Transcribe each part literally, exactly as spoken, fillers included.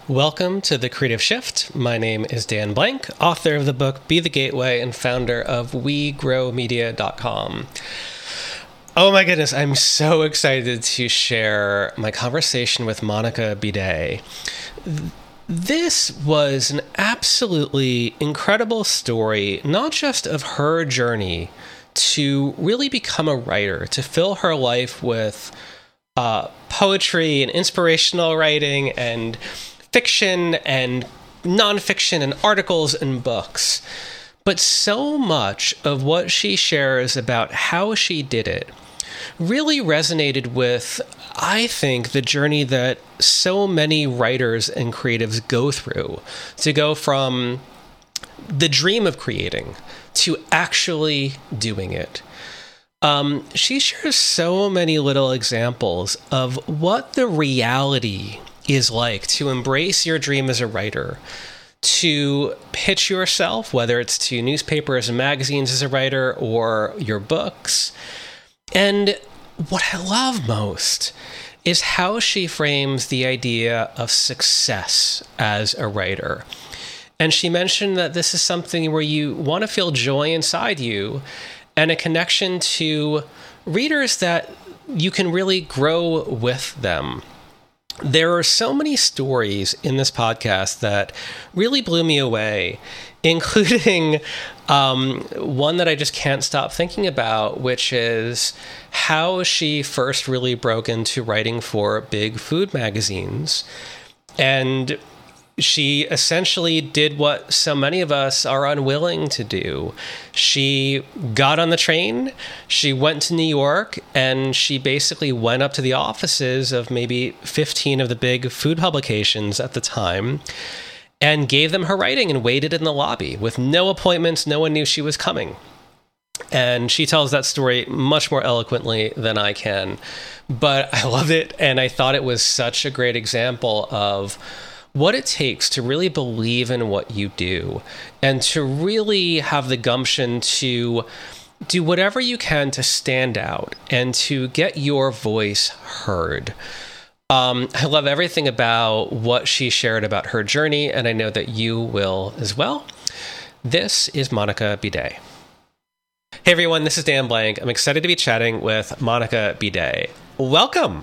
Welcome to The Creative Shift. My name is Dan Blank, author of the book Be the Gateway and founder of we grow media dot com. Oh my goodness, I'm so excited to share my conversation with Monica Bidet. This was an absolutely incredible story, not just of her journey to really become a writer, to fill her life with uh, poetry and inspirational writing and fiction and nonfiction and articles and books. But so much of what she shares about how she did it really resonated with, I think, the journey that so many writers and creatives go through to go from the dream of creating to actually doing it. Um, she shares so many little examples of what the reality is like to embrace your dream as a writer, to pitch yourself, whether it's to newspapers and magazines as a writer or your books. And what I love most is how she frames the idea of success as a writer. And she mentioned that this is something where you want to feel joy inside you and a connection to readers that you can really grow with them. There are so many stories in this podcast that really blew me away, including um, one that I just can't stop thinking about, which is how she first really broke into writing for big food magazines. And she essentially did what so many of us are unwilling to do. She got on the train, she went to New York, and she basically went up to the offices of maybe fifteen of the big food publications at the time and gave them her writing and waited in the lobby with no appointments. No one knew she was coming. And she tells that story much more eloquently than I can. But I loved it, and I thought it was such a great example of what it takes to really believe in what you do and to really have the gumption to do whatever you can to stand out and to get your voice heard. Um, I love everything about what she shared about her journey, and I know that you will as well. This is Monica Bidet. Hey everyone, this is Dan Blank. I'm excited to be chatting with Monica Bidet. Welcome.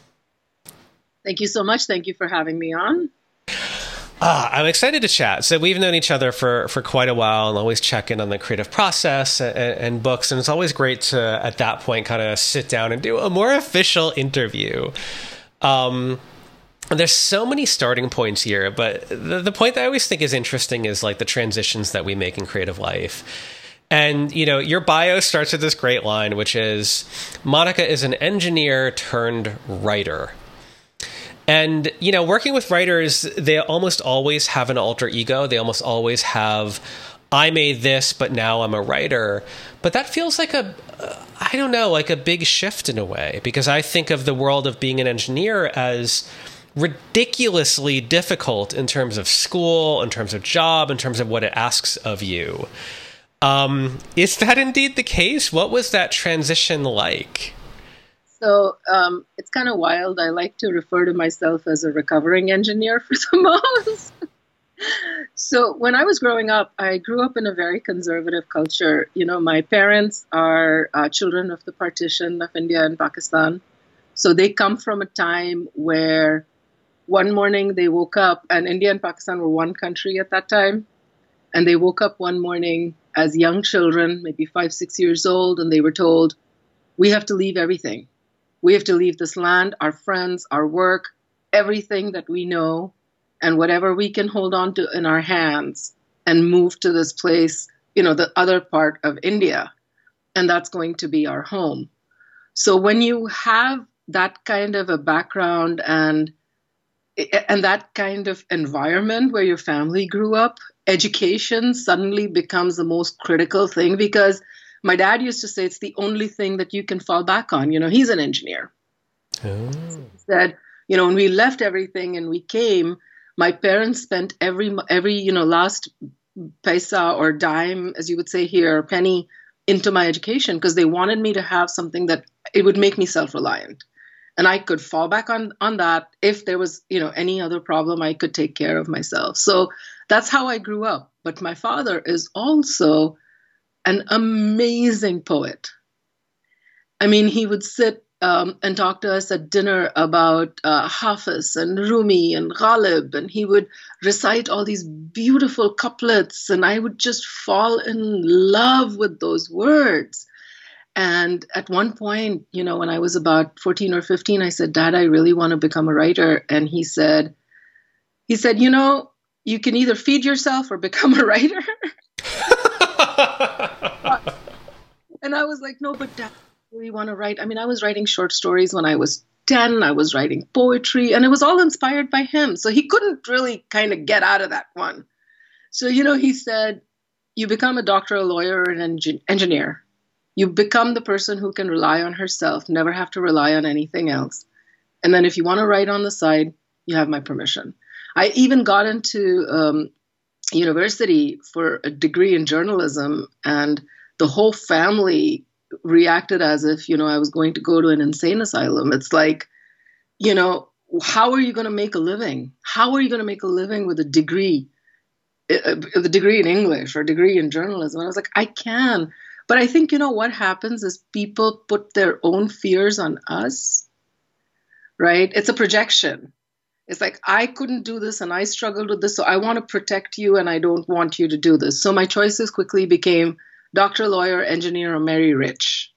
Thank you so much. Thank you for having me on. Uh, I'm excited to chat. So we've known each other for, for quite a while and always check in on the creative process and, and books. And it's always great to, at that point, kind of sit down and do a more official interview. Um, there's so many starting points here, but the, the point that I always think is interesting is like the transitions that we make in creative life. And, you know, your bio starts with this great line, which is, Monica is an engineer turned writer. And, you know, working with writers, they almost always have an alter ego. They almost always have, I made this, but now I'm a writer. But that feels like a, I don't know, like a big shift in a way, because I think of the world of being an engineer as ridiculously difficult in terms of school, in terms of job, in terms of what it asks of you. Um, is that indeed the case? What was that transition like? So um, it's kind of wild. I like to refer to myself as a recovering engineer for the most. So when I was growing up, I grew up in a very conservative culture. You know, my parents are uh, children of the partition of India and Pakistan. So they come from a time where one morning they woke up, and India and Pakistan were one country at that time. And they woke up one morning as young children, maybe five, six years old, and they were told, we have to leave everything. We have to leave this land, our friends, our work, everything that we know, and whatever we can hold on to in our hands and move to this place, you know, the other part of India. And that's going to be our home. So when you have that kind of a background and and that kind of environment where your family grew up, education suddenly becomes the most critical thing, because my dad used to say it's the only thing that you can fall back on. You know, he's an engineer. Oh. He said, you know, when we left everything and we came, my parents spent every, every, you know, last paisa or dime, as you would say here, penny into my education, because they wanted me to have something that it would make me self-reliant. And I could fall back on, on that. If there was, you know, any other problem, I could take care of myself. So that's how I grew up. But my father is also an amazing poet. I mean, he would sit um, and talk to us at dinner about uh, Hafiz and Rumi and Ghalib, and he would recite all these beautiful couplets, and I would just fall in love with those words. And at one point, you know, when I was about fourteen or fifteen, I said, Dad, I really want to become a writer. And he said, he said, you know, you can either feed yourself or become a writer. And I was like, no, but Dad, I really want to write. I mean, I was writing short stories when I was ten. I was writing poetry, and it was all inspired by him. So he couldn't really kind of get out of that one. So, you know, he said, you become a doctor, a lawyer, an engin- engineer. You become the person who can rely on herself, never have to rely on anything else. And then if you want to write on the side, you have my permission. I even got into um, university for a degree in journalism, and the whole family reacted as if, you know, I was going to go to an insane asylum. It's like, you know, how are you going to make a living? How are you going to make a living with a degree, a, a degree in English or a degree in journalism? And I was like, I can. But I think, you know, what happens is people put their own fears on us, right? It's a projection. It's like, I couldn't do this and I struggled with this, so I want to protect you and I don't want you to do this. So my choices quickly became doctor, lawyer, engineer, or marry rich.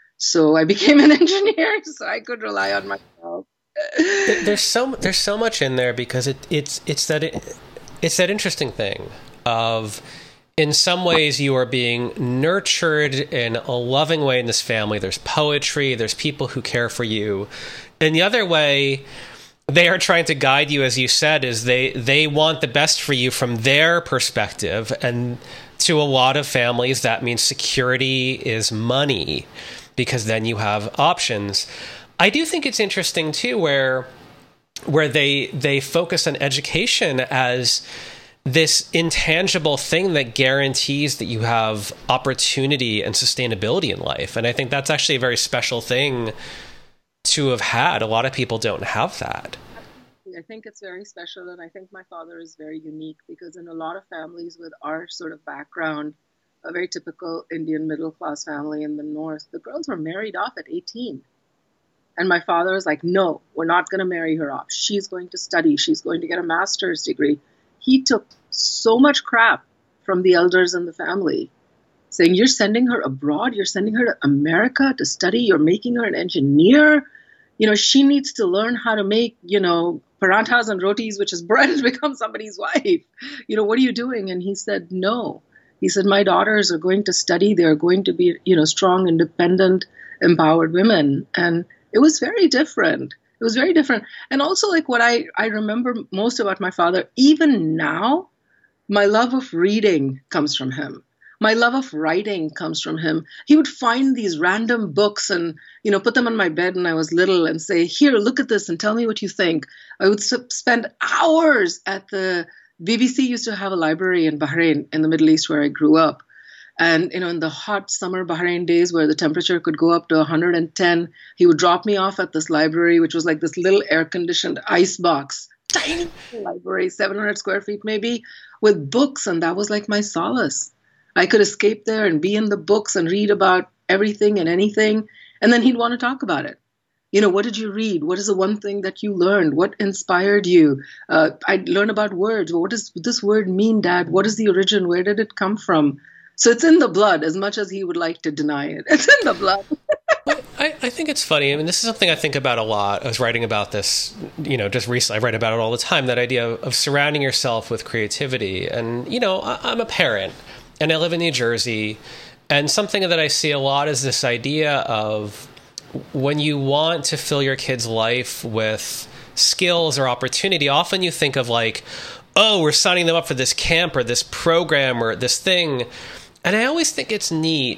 So I became an engineer so I could rely on myself. There's so there's so much in there because it it's it's that it, it's that interesting thing of, in some ways, you are being nurtured in a loving way in this family. There's poetry, there's people who care for you. And the other way, they are trying to guide you, as you said, is they, they want the best for you from their perspective. And to a lot of families, that means security is money, because then you have options. I do think it's interesting, too, where where they they focus on education as this intangible thing that guarantees that you have opportunity and sustainability in life. And I think that's actually a very special thing to have had. A lot of people don't have that. I think it's very special, and I think my father is very unique, because in a lot of families with our sort of background, a very typical Indian middle-class family in the North, the girls were married off at eighteen. And my father was like, no, we're not going to marry her off. She's going to study. She's going to get a master's degree. He took so much crap from the elders in the family, saying, you're sending her abroad, you're sending her to America to study, you're making her an engineer. You know, she needs to learn how to make, you know, paranthas and rotis, which is bread, to become somebody's wife. You know, what are you doing? And he said, no. He said, my daughters are going to study. They're going to be, you know, strong, independent, empowered women. And it was very different. It was very different. And also, like, what I, I remember most about my father, even now, my love of reading comes from him. My love of writing comes from him. He would find these random books and, you know, put them on my bed when I was little and say, here, look at this and tell me what you think. I would spend hours at the B B C used to have a library in Bahrain, in the Middle East, where I grew up. And, you know, in the hot summer Bahrain days where the temperature could go up to one hundred ten, he would drop me off at this library, which was like this little air-conditioned ice box, tiny library, seven hundred square feet maybe, with books. And that was like my solace. I could escape there and be in the books and read about everything and anything. And then he'd want to talk about it. You know, what did you read? What is the one thing that you learned? What inspired you? Uh, I'd learn about words. What does this word mean, Dad? What is the origin? Where did it come from? So it's in the blood, as much as he would like to deny it. It's in the blood. Well, I, I think it's funny. I mean, this is something I think about a lot. I was writing about this, you know, just recently. I write about it all the time, that idea of, of surrounding yourself with creativity. And, you know, I, I'm a parent, and I live in New Jersey. And something that I see a lot is this idea of when you want to fill your kid's life with skills or opportunity, often you think of like, oh, we're signing them up for this camp or this program or this thing. And I always think it's neat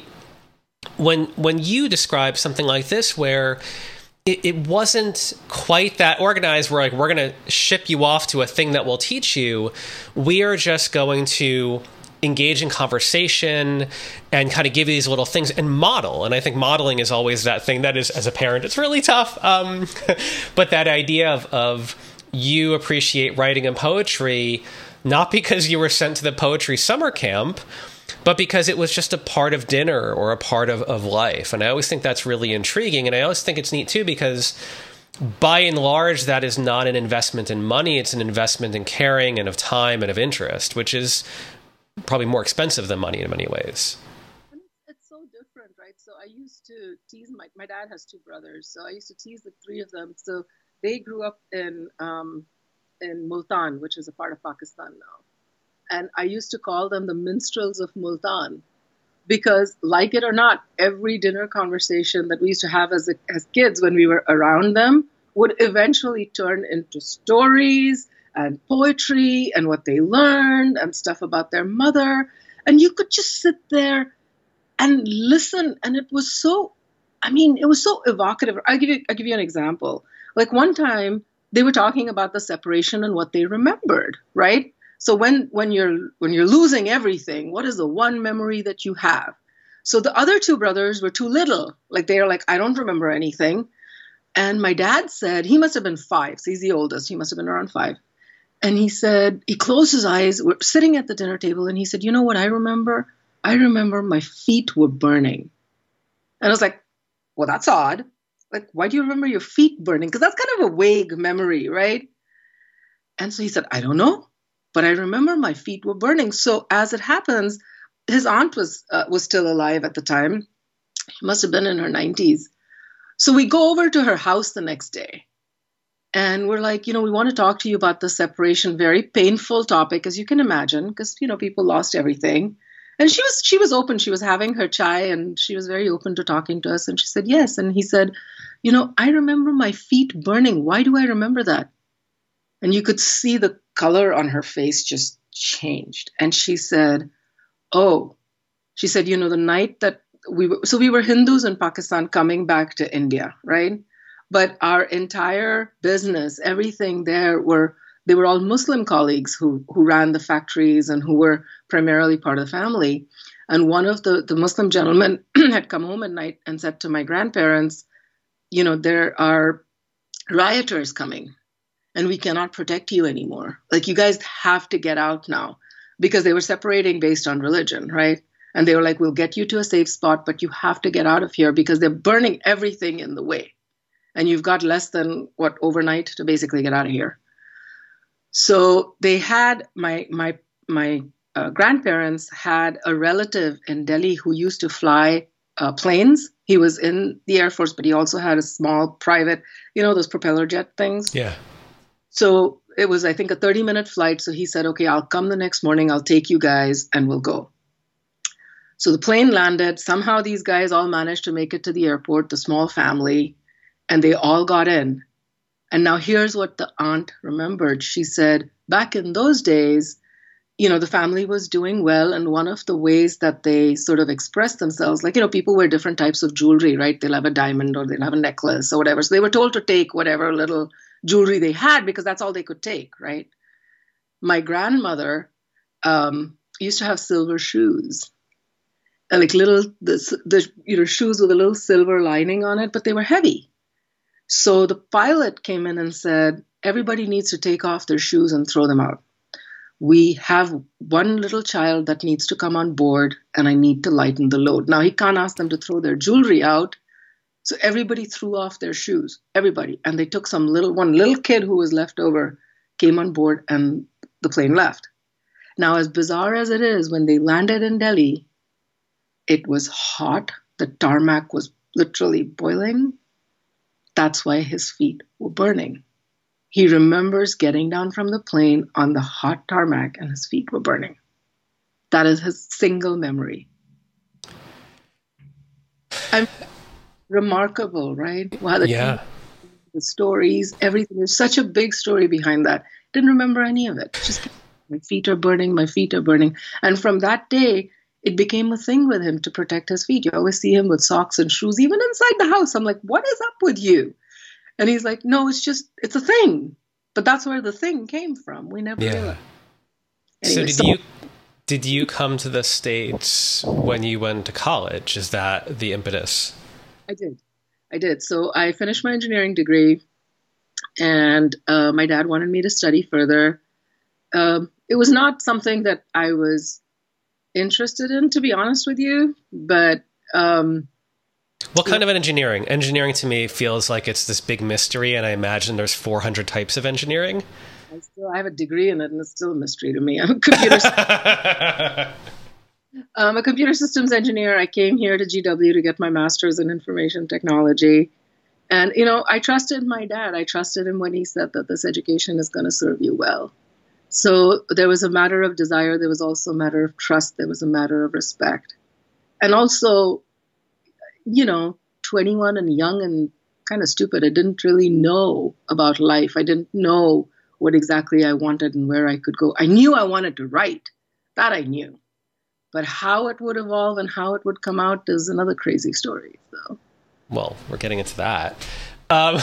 when when you describe something like this, where it, it wasn't quite that organized, where like, we're going to ship you off to a thing that will teach you. We are just going to engage in conversation and kind of give you these little things and model. And I think modeling is always that thing that is, as a parent, it's really tough. Um, but that idea of, of you appreciate writing and poetry, not because you were sent to the poetry summer camp, but because it was just a part of dinner or a part of, of life. And I always think that's really intriguing. And I always think it's neat, too, because by and large, that is not an investment in money. It's an investment in caring and of time and of interest, which is probably more expensive than money in many ways. It's so different, right? So I used to tease my, my dad has two brothers. So I used to tease the three of them. So they grew up in, um, in Multan, which is a part of Pakistan now. And I used to call them the minstrels of Multan. Because, like it or not, every dinner conversation that we used to have as a, as kids when we were around them would eventually turn into stories and poetry and what they learned and stuff about their mother. And you could just sit there and listen. And it was so, I mean, it was so evocative. I'll give you, I'll give you an example. Like one time they were talking about the separation and what they remembered, right? So when, when you're when you're losing everything, what is the one memory that you have? So the other two brothers were too little. Like they were like, I don't remember anything. And my dad said, he must have been five. So he's the oldest. He must have been around five. And he said, he closed his eyes. We're sitting at the dinner table. And he said, you know what I remember? I remember my feet were burning. And I was like, well, that's odd. Like, why do you remember your feet burning? Because that's kind of a vague memory, right? And so he said, I don't know. But I remember my feet were burning. So as it happens, his aunt was uh, was still alive at the time. She must have been in her nineties. So we go over to her house the next day. And we're like, you know, we want to talk to you about the separation. Very painful topic, as you can imagine, because, you know, people lost everything. And she was she was open. She was having her chai and she was very open to talking to us. And she said, yes. And he said, you know, I remember my feet burning. Why do I remember that? And you could see the color on her face just changed. And she said, oh, she said, you know, the night that we were, so we were Hindus in Pakistan coming back to India, right? But our entire business, everything there were, they were all Muslim colleagues who, who ran the factories and who were primarily part of the family. And one of the, the Muslim gentlemen had come home at night and said to my grandparents, you know, there are rioters coming. And we cannot protect you anymore. Like, you guys have to get out now. Because they were separating based on religion, right? And they were like, we'll get you to a safe spot, but you have to get out of here because they're burning everything in the way. And you've got less than, what, overnight to basically get out of here. So they had, my my my uh, grandparents had a relative in Delhi who used to fly uh, planes. He was in the Air Force, but he also had a small private, you know, those propeller jet things. Yeah. So it was, I think, a thirty minute flight. So he said, okay, I'll come the next morning. I'll take you guys and we'll go. So the plane landed. Somehow these guys all managed to make it to the airport, the small family, and they all got in. And now here's what the aunt remembered. She said, back in those days, you know, the family was doing well. And one of the ways that they sort of expressed themselves, like, you know, people wear different types of jewelry, right? They'll have a diamond or they'll have a necklace or whatever. So they were told to take whatever little jewelry they had because that's all they could take, right? My grandmother um, used to have silver shoes, and like little the, the you know shoes with a little silver lining on it, but they were heavy. So the pilot came in and said, everybody needs to take off their shoes and throw them out. We have one little child that needs to come on board, and I need to lighten the load. Now he can't ask them to throw their jewelry out. So everybody threw off their shoes, everybody. And they took some little, one little kid who was left over, came on board, and the plane left. Now, as bizarre as it is, when they landed in Delhi, it was hot. The tarmac was literally boiling. That's why his feet were burning. He remembers getting down from the plane on the hot tarmac and his feet were burning. That is his single memory. I'm remarkable, right? Wow, the, yeah. the stories, everything. There's such a big story behind that. Didn't remember any of it. Just my feet are burning, my feet are burning. And from that day, it became a thing with him to protect his feet. You always see him with socks and shoes, even inside the house. I'm like, what is up with you? And he's like, no, it's just, it's a thing. But that's where the thing came from. We never yeah. realized. Anyway, so did so- you Did you come to the States when you went to college? Is that the impetus? I did. I did. So I finished my engineering degree, and uh, my dad wanted me to study further. Um, it was not something that I was interested in, to be honest with you, but... Um, what kind of engineering? Engineering to me feels like it's this big mystery, and I imagine there's four hundred types of engineering. I still I have a degree in it, and it's still a mystery to me. I'm a computer, I'm a computer systems engineer. I came here to G W to get my master's in information technology. And, you know, I trusted my dad. I trusted him when he said that this education is going to serve you well. So there was a matter of desire. There was also a matter of trust. There was a matter of respect. And also, you know, twenty-one and young and kind of stupid. I didn't really know about life. I didn't know what exactly I wanted and where I could go. I knew I wanted to write. That I knew. But how it would evolve and how it would come out is another crazy story. So, well, we're getting into that. Um,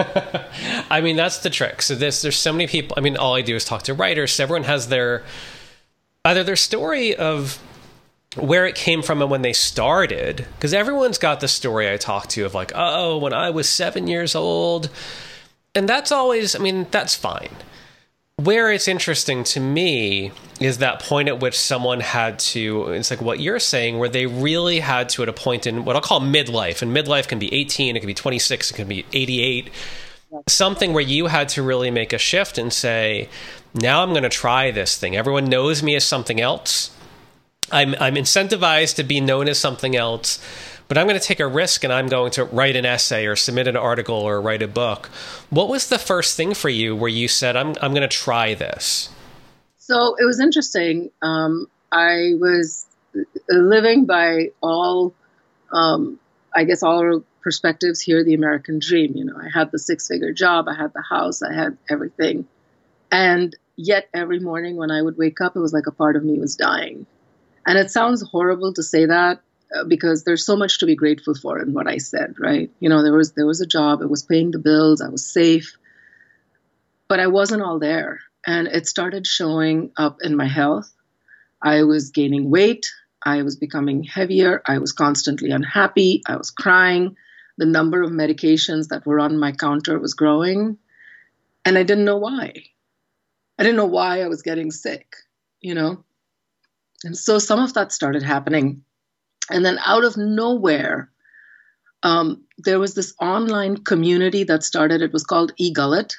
I mean, that's the trick. So this, there's so many people. I mean, all I do is talk to writers. So everyone has their, either their story of where it came from and when they started. Because everyone's got the story I talk to of like, oh, when I was seven years old. And that's always, I mean, that's fine. Where it's interesting to me is that point at which someone had to, it's like what you're saying, where they really had to, at a point in what I'll call midlife, and midlife can be eighteen, it can be twenty-six, it can be eighty-eight, something where you had to really make a shift and say, now I'm going to try this thing. Everyone knows me as something else. I'm, I'm incentivized to be known as something else. But I'm going to take a risk and I'm going to write an essay or submit an article or write a book. What was the first thing for you where you said, I'm I'm going to try this? So it was interesting. Um, I was living by all, um, I guess, all perspectives here, the American dream. You know, I had the six-figure job, I had the house, I had everything. And yet every morning when I would wake up, it was like a part of me was dying. And it sounds horrible to say that, because there's so much to be grateful for in what I said, right? You know, there was there was a job, it was paying the bills, I was safe, but I wasn't all there. And it started showing up in my health. I was gaining weight, I was becoming heavier, I was constantly unhappy, I was crying. The number of medications that were on my counter was growing, and I didn't know why. I didn't know why I was getting sick, you know? And so some of that started happening. And then out of nowhere, um, there was this online community that started. It was called eGullet.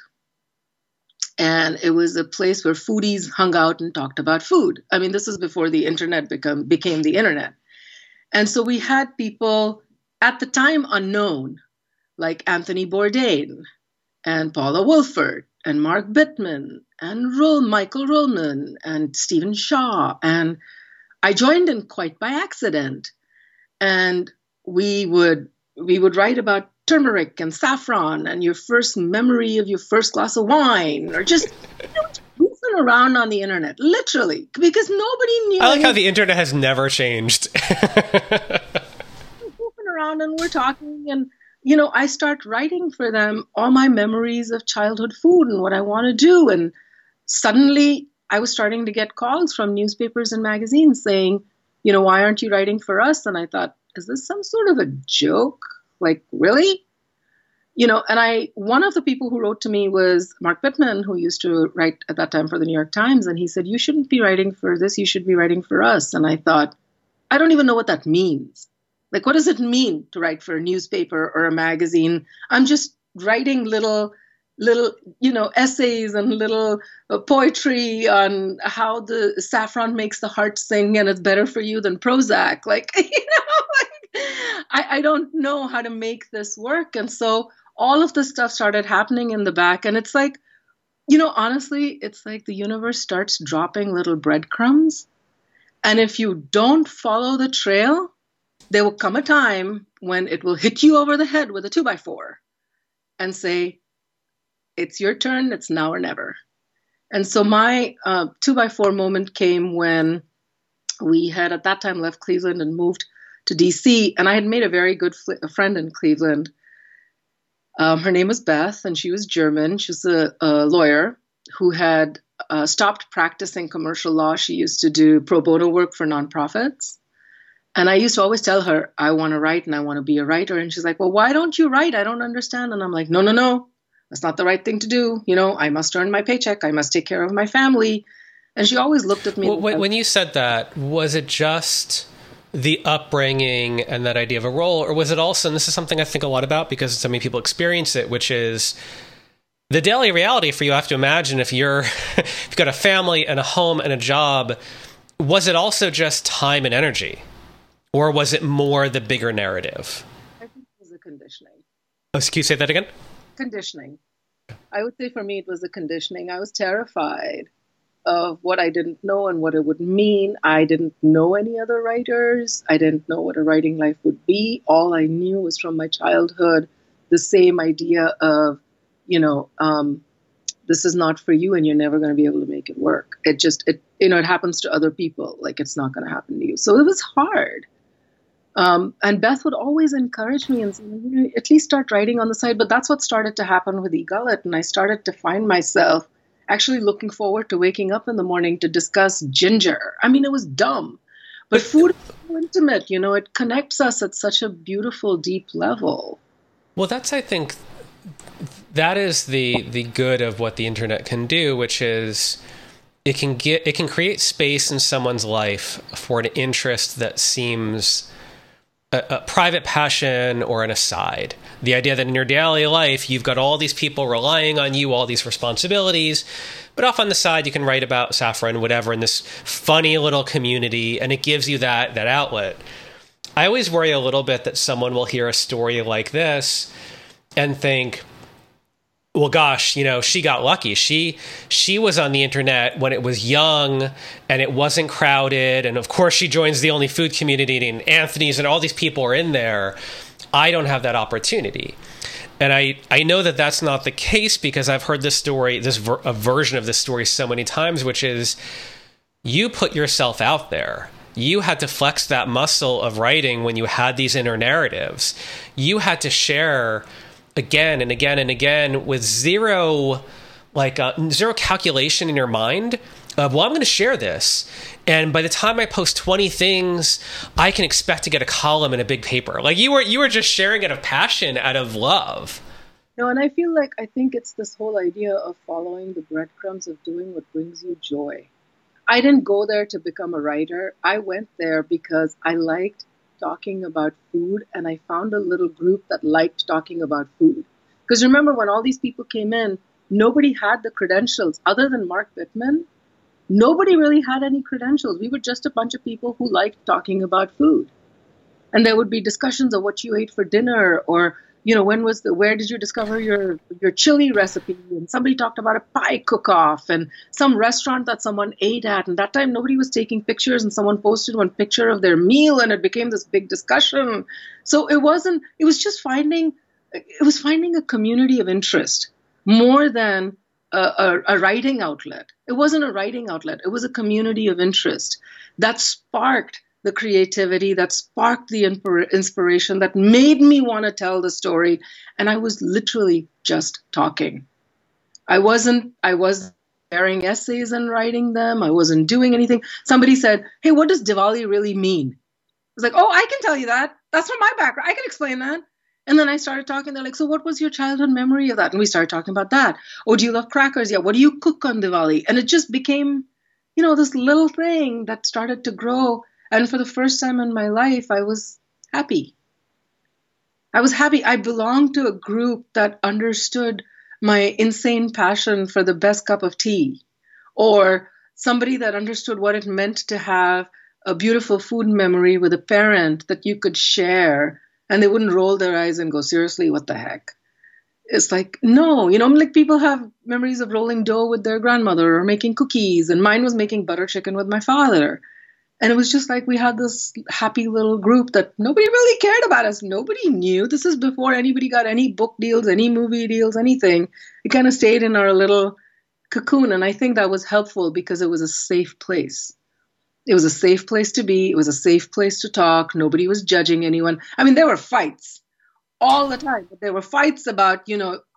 And it was a place where foodies hung out and talked about food. I mean, this is before the internet become, became the internet. And so we had people at the time unknown, like Anthony Bourdain and Paula Wolford and Mark Bittman and Roll, Michael Rollman and Stephen Shaw. And I joined in quite by accident. And we would we would write about turmeric and saffron and your first memory of your first glass of wine, or just, you know, just goofing around on the internet, literally, because nobody knew. I like how the internet has never changed. Goofing around and we're talking, and you know, I start writing for them all my memories of childhood food and what I want to do, and suddenly I was starting to get calls from newspapers and magazines saying, you know, why aren't you writing for us? And I thought, is this some sort of a joke? Like, really? You know, and I, one of the people who wrote to me was Mark Bittman, who used to write at that time for the New York Times. And he said, you shouldn't be writing for this. You should be writing for us. And I thought, I don't even know what that means. Like, what does it mean to write for a newspaper or a magazine? I'm just writing little little, you know, essays and little uh, poetry on how the saffron makes the heart sing and it's better for you than Prozac. Like, you know, like, I, I don't know how to make this work. And so all of this stuff started happening in the back. And it's like, you know, honestly, it's like the universe starts dropping little breadcrumbs. And if you don't follow the trail, there will come a time when it will hit you over the head with a two by four and say, it's your turn, it's now or never. And so my uh, two by four moment came when we had at that time left Cleveland and moved to D C. And I had made a very good fl- a friend in Cleveland. Um, her name was Beth, and she was German. She was a, a lawyer who had uh, stopped practicing commercial law, she used to do pro bono work for nonprofits. And I used to always tell her, I want to write and I want to be a writer. And she's like, well, why don't you write? I don't understand. And I'm like, no, no, no, that's not the right thing to do. You know, I must earn my paycheck. I must take care of my family. And she always looked at me. Well, when, when you said that, was it just the upbringing and that idea of a role? Or was it also, and this is something I think a lot about because so many people experience it, which is the daily reality for you. I have to imagine if you're, if you've got a family and a home and a job, was it also just time and energy? Or was it more the bigger narrative? I think it was the conditioning. Oh, can you say that again? Conditioning. I would say for me, it was the conditioning. I was terrified of what I didn't know and what it would mean. I didn't know any other writers. I didn't know what a writing life would be. All I knew was from my childhood, the same idea of, you know, um, this is not for you and you're never going to be able to make it work. It just, it, you know, it happens to other people. Like it's not going to happen to you. So it was hard. Um, and Beth would always encourage me and say, you know, at least start writing on the side. But that's what started to happen with eGullet. And I started to find myself actually looking forward to waking up in the morning to discuss ginger. I mean, it was dumb, but food is so intimate. You know, it connects us at such a beautiful, deep level. Well, that's, I think, that is the the good of what the internet can do, which is it can get it can create space in someone's life for an interest that seems A, a private passion or an aside. The idea that in your daily life, you've got all these people relying on you, all these responsibilities, but off on the side, you can write about saffron, whatever, in this funny little community, and it gives you that that outlet. I always worry a little bit that someone will hear a story like this and think, well, gosh, you know, she got lucky. She she was on the internet when it was young and it wasn't crowded. And of course, she joins the Only Food community and Anthony's and all these people are in there. I don't have that opportunity. And I, I know that that's not the case because I've heard this story, this ver- a version of this story so many times, which is you put yourself out there. You had to flex that muscle of writing when you had these inner narratives. You had to share again and again and again with zero, like uh, zero calculation in your mind of, well, I'm going to share this. And by the time I post twenty things, I can expect to get a column in a big paper. Like you were, you were just sharing out of passion, out of love. No, and I feel like, I think it's this whole idea of following the breadcrumbs of doing what brings you joy. I didn't go there to become a writer. I went there because I liked talking about food, and I found a little group that liked talking about food. Because remember, when all these people came in, nobody had the credentials other than Mark Bittman. Nobody really had any credentials. We were just a bunch of people who liked talking about food. And there would be discussions of what you ate for dinner, or, you know, when was the, where did you discover your, your chili recipe? And somebody talked about a pie cook-off and some restaurant that someone ate at. And that time nobody was taking pictures, and someone posted one picture of their meal and it became this big discussion. So it wasn't, it was just finding, it was finding a community of interest more than a, a, a writing outlet. It wasn't a writing outlet. It was a community of interest that sparked the creativity, that sparked the inspiration, that made me want to tell the story. And I was literally just talking. I wasn't, I was sharing essays and writing them. I wasn't doing anything. Somebody said, hey, what does Diwali really mean? I was like, oh, I can tell you that. That's from my background. I can explain that. And then I started talking. They're like, so what was your childhood memory of that? And we started talking about that. Oh, do you love crackers? Yeah. What do you cook on Diwali? And it just became, you know, this little thing that started to grow. And for the first time in my life, I was happy. I was happy. I belonged to a group that understood my insane passion for the best cup of tea, or somebody that understood what it meant to have a beautiful food memory with a parent that you could share, and they wouldn't roll their eyes and go, seriously, what the heck? It's like, no, you know, like people have memories of rolling dough with their grandmother or making cookies, and mine was making butter chicken with my father. And it was just like we had this happy little group that nobody really cared about us. Nobody knew. This is before anybody got any book deals, any movie deals, anything. We kind of stayed in our little cocoon. And I think that was helpful because it was a safe place. It was a safe place to be. It was a safe place to talk. Nobody was judging anyone. I mean, there were fights all the time. But there were fights about, you know,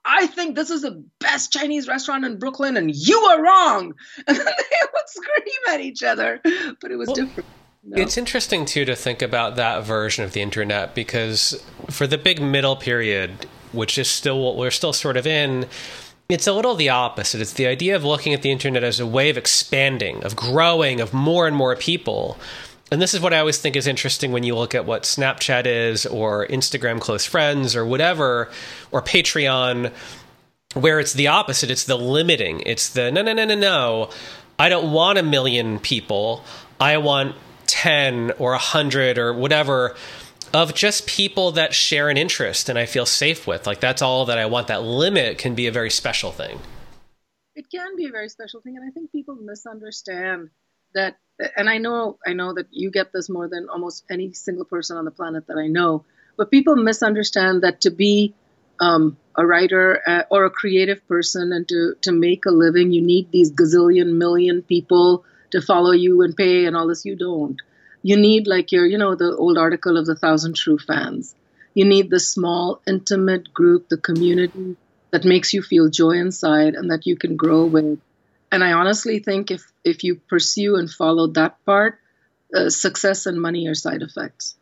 I think this is the best Chinese restaurant in Brooklyn and you are wrong. And then they would scream at each other, but it was well, different. No. It's interesting, too, to think about that version of the internet, because for the big middle period, which is still what we're still sort of in, it's a little the opposite. It's the idea of looking at the internet as a way of expanding, of growing, of more and more people. And this is what I always think is interesting when you look at what Snapchat is, or Instagram close friends, or whatever, or Patreon, where it's the opposite. It's the limiting. It's the, no, no, no, no, no. I don't want a million people. I want ten or a hundred or whatever of just people that share an interest and I feel safe with. Like, that's all that I want. That limit can be a very special thing. It can be a very special thing. And I think people misunderstand that. And I know, I know that you get this more than almost any single person on the planet that I know, but people misunderstand that to be um, a writer uh, or a creative person and to, to make a living, you need these gazillion million people to follow you and pay and all this. You don't. You need, like your, you know, the old article of the thousand true fans. You need the small, intimate group, the community that makes you feel joy inside and that you can grow with. And I honestly think if, if you pursue and follow that part, uh, success and money are side effects.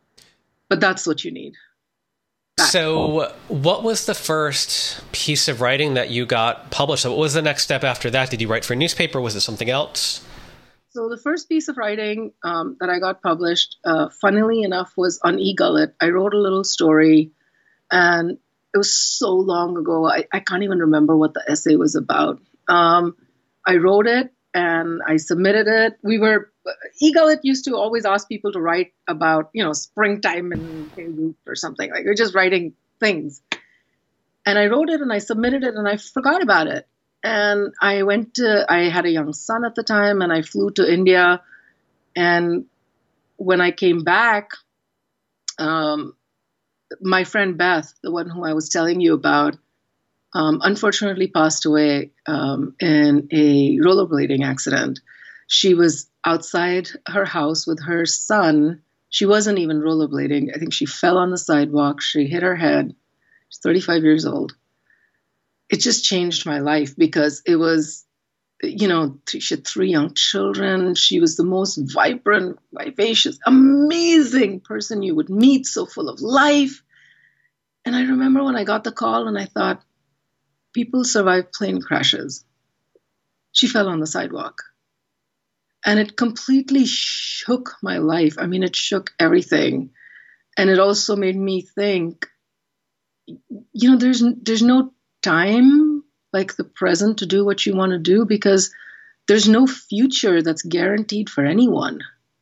But that's what you need. That's so all. What was the first piece of writing that you got published? So what was the next step after that? Did you write for a newspaper? Was it something else? So the first piece of writing um, that I got published, uh, funnily enough, was on eGullet. I wrote a little story, and it was so long ago, I, I can't even remember what the essay was about. Um, I wrote it, and I submitted it. We were, eGullet used to always ask people to write about, you know, springtime in Beirut or something. Like, we're just writing things. And I wrote it, and I submitted it, and I forgot about it. And I went to, I had a young son at the time, and I flew to India. And when I came back, um, my friend Beth, the one who I was telling you about, um, unfortunately passed away um, in a rollerblading accident. She was outside her house with her son. She wasn't even rollerblading. I think she fell on the sidewalk. She hit her head. She's thirty-five years old. It just changed my life because it was, you know, she had three young children. She was the most vibrant, vivacious, amazing person you would meet, so full of life. And I remember when I got the call and I thought, people survive plane crashes. She fell on the sidewalk. And it completely shook my life. I mean, it shook everything. And it also made me think, you know, there's there's no time like the present to do what you want to do because there's no future that's guaranteed for anyone.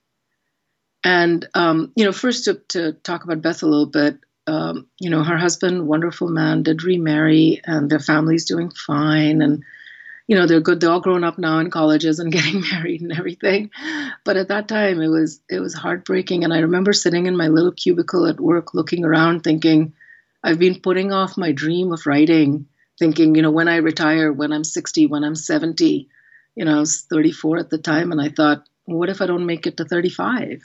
And, um, you know, first to, to talk about Beth a little bit, um, you know, her husband, wonderful man, did remarry and their family's doing fine. And, you know, they're good. They're all grown up now in colleges and getting married and everything. But at that time, it was it was heartbreaking. And I remember sitting in my little cubicle at work, looking around, thinking, I've been putting off my dream of writing, thinking, you know, when I retire, when I'm sixty, when I'm seventy, you know, I was thirty-four at the time. And I thought, well, what if I don't make it to thirty-five?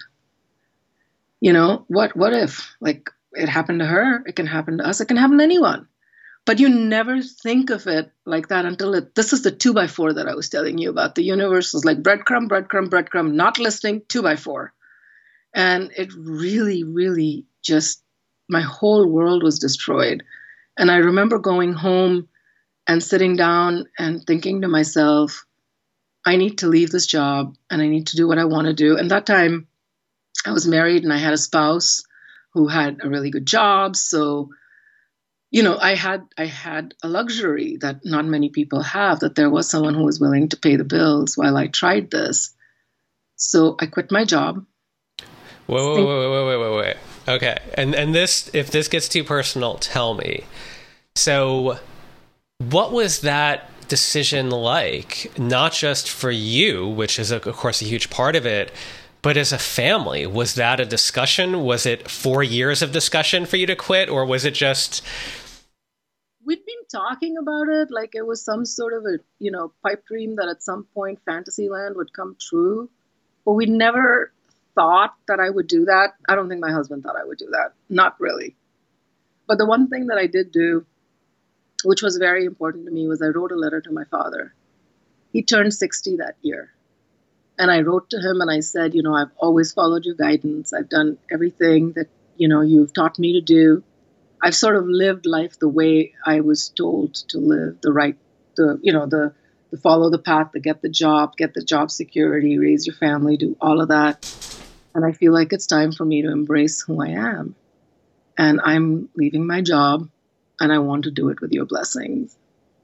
You know, what, what if, like, it happened to her, it can happen to us, it can happen to anyone. But you never think of it like that until it, this is the two by four that I was telling you about. The universe was like breadcrumb, breadcrumb, breadcrumb, not listening, two by four. And it really, really just, my whole world was destroyed. And I remember going home and sitting down and thinking to myself, I need to leave this job and I need to do what I want to do. And that time I was married and I had a spouse who had a really good job. So, you know, I had I had a luxury that not many people have, that there was someone who was willing to pay the bills while I tried this. So I quit my job. Whoa, whoa, whoa, whoa, whoa, whoa, wait. Okay. And and this, if this gets too personal, tell me. So what was that decision like? Not just for you, which is, of course, a huge part of it, but as a family, was that a discussion? Was it four years of discussion for you to quit, or was it just... We'd been talking about it like it was some sort of a, you know, pipe dream that at some point Fantasyland would come true. But we never thought that I would do that. I don't think my husband thought I would do that. Not really. But the one thing that I did do which was very important to me, was I wrote a letter to my father. He turned sixty that year. And I wrote to him and I said, you know, I've always followed your guidance. I've done everything that, you know, you've taught me to do. I've sort of lived life the way I was told to live, the right, the, you know, the, the follow the path, the get the job, get the job security, raise your family, do all of that. And I feel like it's time for me to embrace who I am. And I'm leaving my job and I want to do it with your blessings.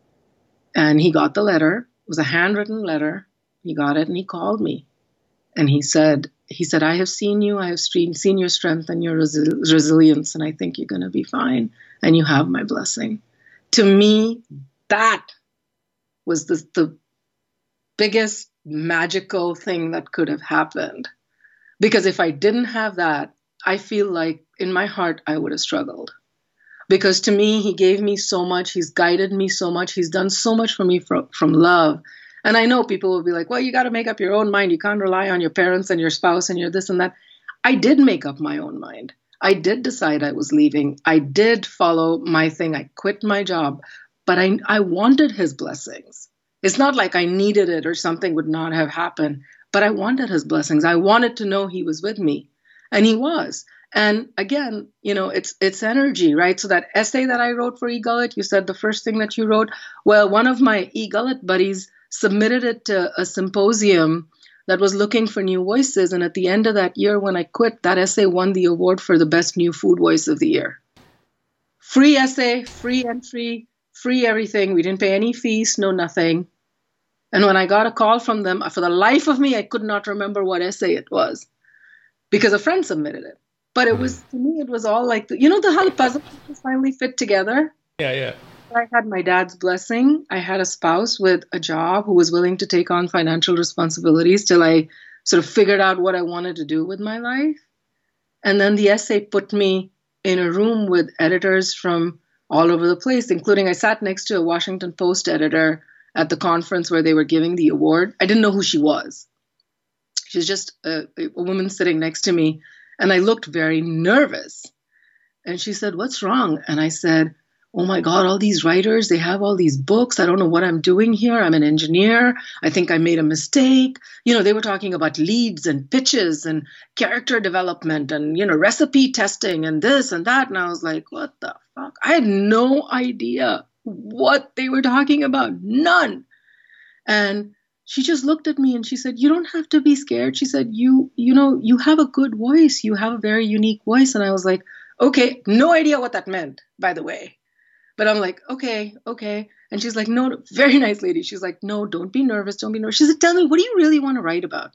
And he got the letter. It was a handwritten letter. He got it and he called me. And he said, he said, I have seen you. I have seen your strength and your resi- resilience. And I think you're going to be fine. And you have my blessing. To me, that was the, the biggest magical thing that could have happened. Because if I didn't have that, I feel like in my heart, I would have struggled. Because to me, he gave me so much. He's guided me so much. He's done so much for me from, from love. And I know people will be like, well, you got to make up your own mind. You can't rely on your parents and your spouse and your this and that. I did make up my own mind. I did decide I was leaving. I did follow my thing. I quit my job. But I, I wanted his blessings. It's not like I needed it or something would not have happened. But I wanted his blessings. I wanted to know he was with me. And he was. And again, you know, it's it's energy, right? So that essay that I wrote for eGullet, you said the first thing that you wrote, well, one of my eGullet buddies submitted it to a symposium that was looking for new voices. And at the end of that year, when I quit, that essay won the award for the best new food voice of the year. Free essay, free entry, free everything. We didn't pay any fees, no nothing. And when I got a call from them, for the life of me, I could not remember what essay it was because a friend submitted it. But it was, to me, it was all like, the, you know, the how the puzzle pieces finally fit together? Yeah, yeah. I had my dad's blessing. I had a spouse with a job who was willing to take on financial responsibilities till I sort of figured out what I wanted to do with my life. And then the essay put me in a room with editors from all over the place, including I sat next to a Washington Post editor at the conference where they were giving the award. I didn't know who she was. She was just a, a woman sitting next to me. And I looked very nervous. And she said, what's wrong? And I said, oh my God, all these writers, they have all these books. I don't know what I'm doing here. I'm an engineer. I think I made a mistake. You know, they were talking about leads and pitches and character development and, you know, recipe testing and this and that. And I was like, what the fuck? I had no idea what they were talking about. None. And she just looked at me and she said, you don't have to be scared. She said, you, you know, you have a good voice. You have a very unique voice. And I was like, okay, no idea what that meant, by the way. But I'm like, okay, okay. And she's like, no, very nice lady. She's like, no, don't be nervous. Don't be nervous. She said, tell me, what do you really want to write about?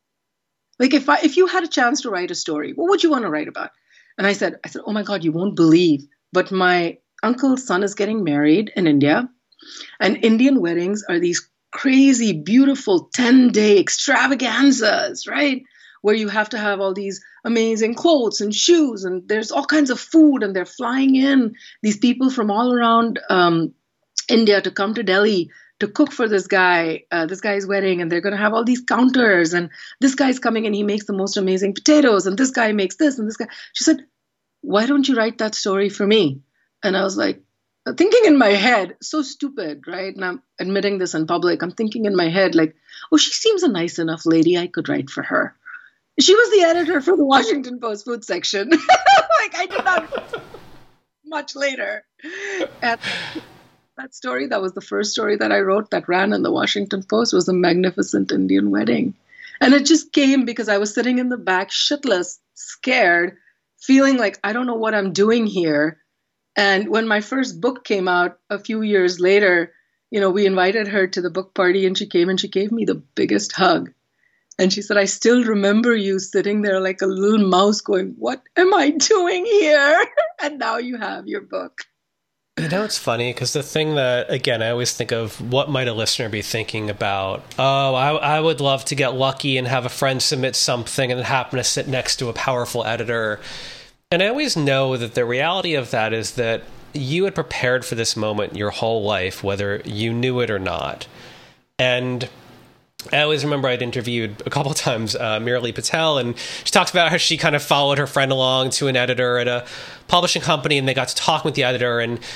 Like if I, if you had a chance to write a story, what would you want to write about? And I said, I said, oh my God, you won't believe. But my uncle's son is getting married in India. And Indian weddings are these crazy, beautiful ten-day extravaganzas, right? Where you have to have all these amazing clothes and shoes, and there's all kinds of food, and they're flying in these people from all around um, India to come to Delhi to cook for this guy, uh, this guy's wedding, and they're going to have all these counters, and this guy's coming and he makes the most amazing potatoes, and this guy makes this, and this guy. She said, why don't you write that story for me? And I was like, thinking in my head, so stupid, right? And I'm admitting this in public. I'm thinking in my head, like, oh, she seems a nice enough lady. I could write for her. She was the editor for the Washington Post food section. Like, I did not much later. And that story, that was the first story that I wrote that ran in the Washington Post, was a magnificent Indian wedding. And it just came because I was sitting in the back, shitless, scared, feeling like, I don't know what I'm doing here. And when my first book came out a few years later, you know, we invited her to the book party and she came and she gave me the biggest hug. And she said, I still remember you sitting there like a little mouse going, what am I doing here? And now you have your book. You know, it's funny because the thing that, again, I always think of what might a listener be thinking about. Oh, I, I would love to get lucky and have a friend submit something and happen to sit next to a powerful editor. And I always know that the reality of that is that you had prepared for this moment your whole life, whether you knew it or not. And I always remember I'd interviewed a couple of times uh, Miralee Patel, and she talked about how she kind of followed her friend along to an editor at a publishing company, and they got to talk with the editor. And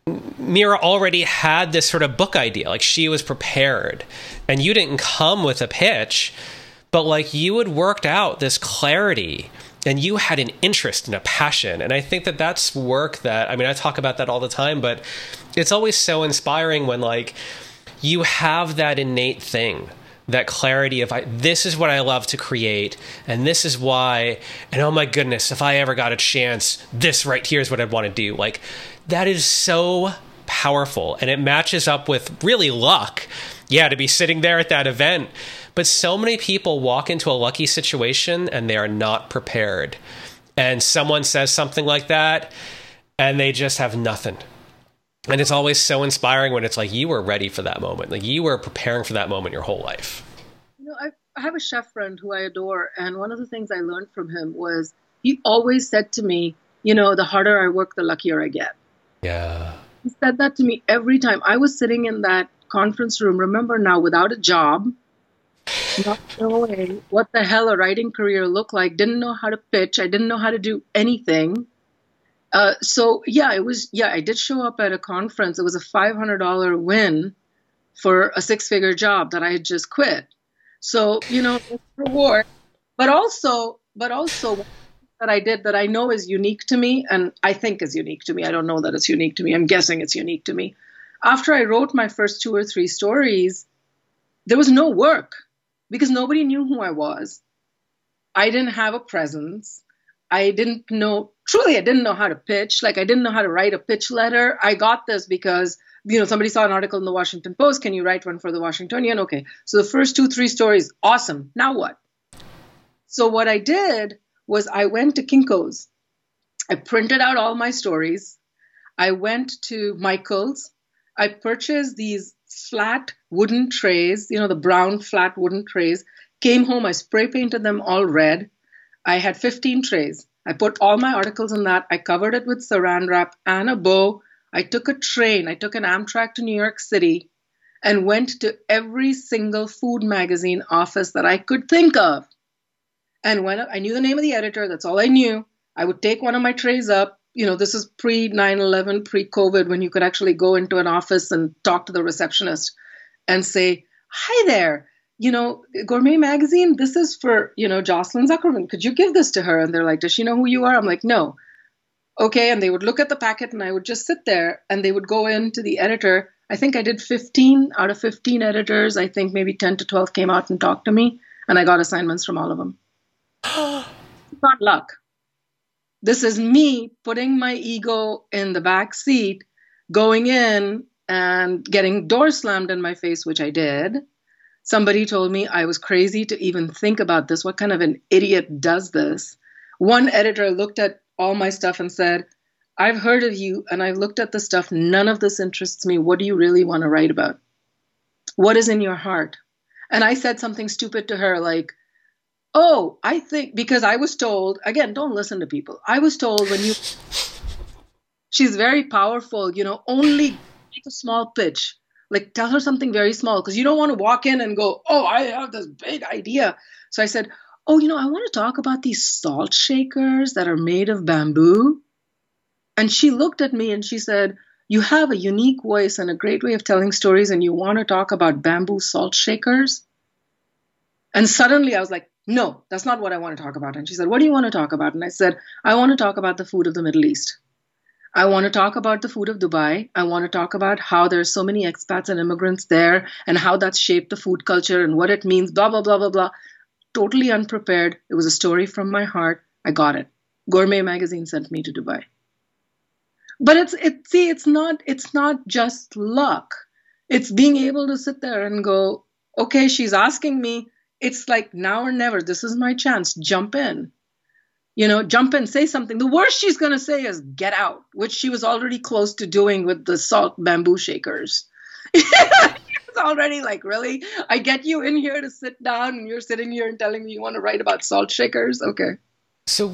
Mira already had this sort of book idea. Like, she was prepared, and you didn't come with a pitch, but like you had worked out this clarity and you had an interest and a passion. And I think that that's work that, I mean, I talk about that all the time, but it's always so inspiring when like you have that innate thing, that clarity of, I, this is what I love to create, and this is why, and oh my goodness, if I ever got a chance, this right here is what I'd want to do. Like, that is so powerful, and it matches up with really luck. Yeah, to be sitting there at that event. But so many people walk into a lucky situation and they are not prepared. And someone says something like that, and they just have nothing. And it's always so inspiring when it's like, you were ready for that moment. Like, you were preparing for that moment your whole life. You know, I, I have a chef friend who I adore. And one of the things I learned from him was he always said to me, you know, the harder I work, the luckier I get. Yeah. He said that to me every time. I was sitting in that conference room, remember now, without a job, not knowing what the hell a writing career looked like, didn't know how to pitch. I didn't know how to do anything. Uh, so yeah, it was, yeah, I did show up at a conference. It was a five hundred dollars win for a six-figure job that I had just quit. So, you know, it's reward, but also, but also that I did that I know is unique to me, and I think is unique to me. I don't know that it's unique to me. I'm guessing it's unique to me. After I wrote my first two or three stories, there was no work because nobody knew who I was. I didn't have a presence. I didn't know, truly, I didn't know how to pitch. Like, I didn't know how to write a pitch letter. I got this because, you know, somebody saw an article in the Washington Post. Can you write one for the Washingtonian? Okay. So the first two, three stories, awesome. Now what? So what I did was I went to Kinko's. I printed out all my stories. I went to Michael's. I purchased these flat wooden trays, you know, the brown flat wooden trays. Came home, I spray painted them all red. I had fifteen trays. I put all my articles in that. I covered it with saran wrap and a bow. I took a train. I took an Amtrak to New York City and went to every single food magazine office that I could think of. And when I knew the name of the editor, that's all I knew. I would take one of my trays up. You know, this is pre nine eleven, pre-COVID, when you could actually go into an office and talk to the receptionist and say, hi there, you know, Gourmet Magazine, this is for, you know, Jocelyn Zuckerman. Could you give this to her? And they're like, does she know who you are? I'm like, no. Okay. And they would look at the packet and I would just sit there and they would go into the editor. I think I did fifteen out of fifteen editors. I think maybe ten to twelve came out and talked to me, and I got assignments from all of them. It's not luck. This is me putting my ego in the back seat, going in and getting doors slammed in my face, which I did. Somebody told me I was crazy to even think about this. What kind of an idiot does this? One editor looked at all my stuff and said, I've heard of you and I've looked at the stuff. None of this interests me. What do you really want to write about? What is in your heart? And I said something stupid to her like, oh, I think, because I was told, again, don't listen to people. I was told when you, she's very powerful, you know, only make a small pitch. Like, tell her something very small, because you don't want to walk in and go, oh, I have this big idea. So I said, oh, you know, I want to talk about these salt shakers that are made of bamboo. And she looked at me and she said, you have a unique voice and a great way of telling stories, and you want to talk about bamboo salt shakers? And suddenly I was like, no, that's not what I want to talk about. And she said, what do you want to talk about? And I said, I want to talk about the food of the Middle East. I want to talk about the food of Dubai. I want to talk about how there's so many expats and immigrants there and how that's shaped the food culture and what it means, blah, blah, blah, blah, blah. Totally unprepared. It was a story from my heart. I got it. Gourmet Magazine sent me to Dubai. But it's, it, see, it's not, it's not just luck. It's being able to sit there and go, okay, she's asking me. It's like now or never. This is my chance. Jump in. You know, jump in, say something. The worst she's going to say is get out, which she was already close to doing with the salt bamboo shakers. It's already like, really? I get you in here to sit down and you're sitting here and telling me you want to write about salt shakers? Okay. So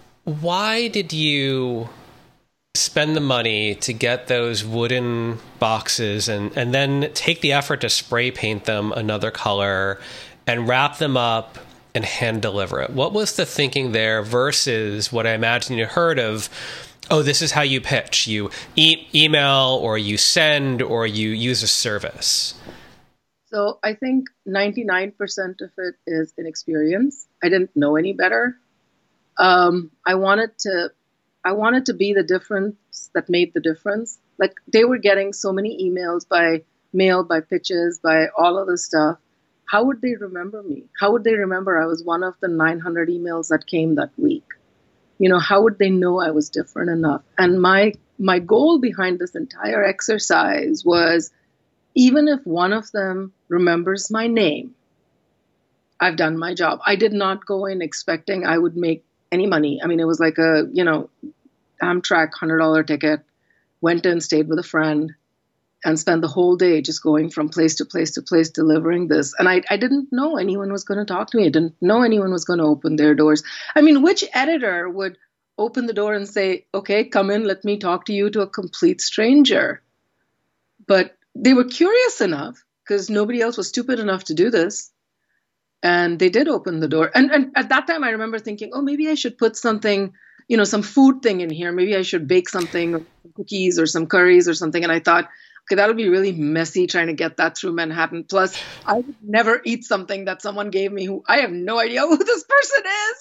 why did you spend the money to get those wooden boxes and, and then take the effort to spray paint them another color and wrap them up and hand deliver it? What was the thinking there versus what I imagine you heard of Oh, this is how you pitch. You e- email or you send or you use a service. So I think ninety-nine percent of it is inexperience. I didn't know any better. Um, I wanted to, I wanted to be the difference that made the difference. Like they were getting so many emails by mail, by pitches, by all of this stuff. How would they remember me? How would they remember I was one of the nine hundred emails that came that week? You know, how would they know I was different enough? And my my goal behind this entire exercise was, even if one of them remembers my name, I've done my job. I did not go in expecting I would make any money. I mean, it was like a, you know, Amtrak one hundred dollars ticket, went in, stayed with a friend, and spent the whole day just going from place to place to place delivering this. And I, I didn't know anyone was going to talk to me. I didn't know anyone was going to open their doors. I mean, which editor would open the door and say, okay, come in, let me talk to you, to a complete stranger? But they were curious enough, because nobody else was stupid enough to do this. And they did open the door. And, and at that time, I remember thinking, oh, maybe I should put something, you know, some food thing in here. Maybe I should bake something, cookies or some curries or something. And I thought, okay, that'll be really messy trying to get that through Manhattan. Plus, I would never eat something that someone gave me who I have no idea who this person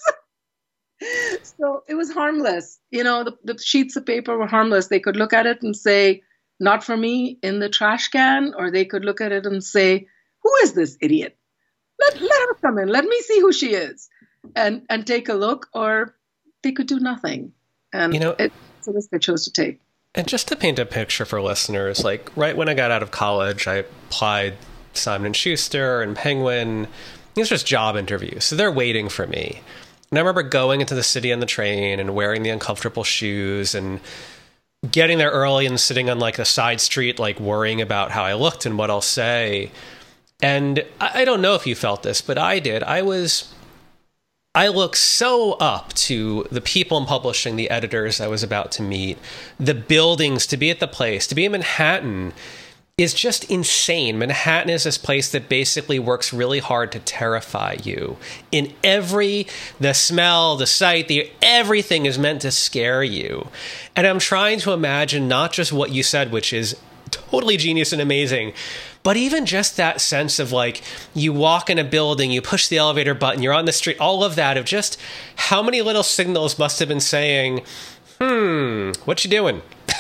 is. So it was harmless. You know, the, the sheets of paper were harmless. They could look at it and say, not for me, in the trash can, or they could look at it and say, who is this idiot? Let, let her come in. Let me see who she is, and and take a look, or they could do nothing. And you know, it, so this they chose to take. And just to paint a picture for listeners, like right when I got out of college, I applied Simon and Schuster and Penguin. These were just job interviews, so they're waiting for me. And I remember going into the city on the train and wearing the uncomfortable shoes and getting there early and sitting on like the side street, like worrying about how I looked and what I'll say. And I don't know if you felt this, but I did. I was, I looked so up to the people in publishing, the editors I was about to meet, the buildings, to be at the place, to be in Manhattan is just insane. Manhattan is this place that basically works really hard to terrify you. In every, the smell, the sight, the everything is meant to scare you. And I'm trying to imagine not just what you said, which is totally genius and amazing, but even just that sense of like, you walk in a building, you push the elevator button, you're on the street, all of that, of just how many little signals must have been saying, hmm, what you doing?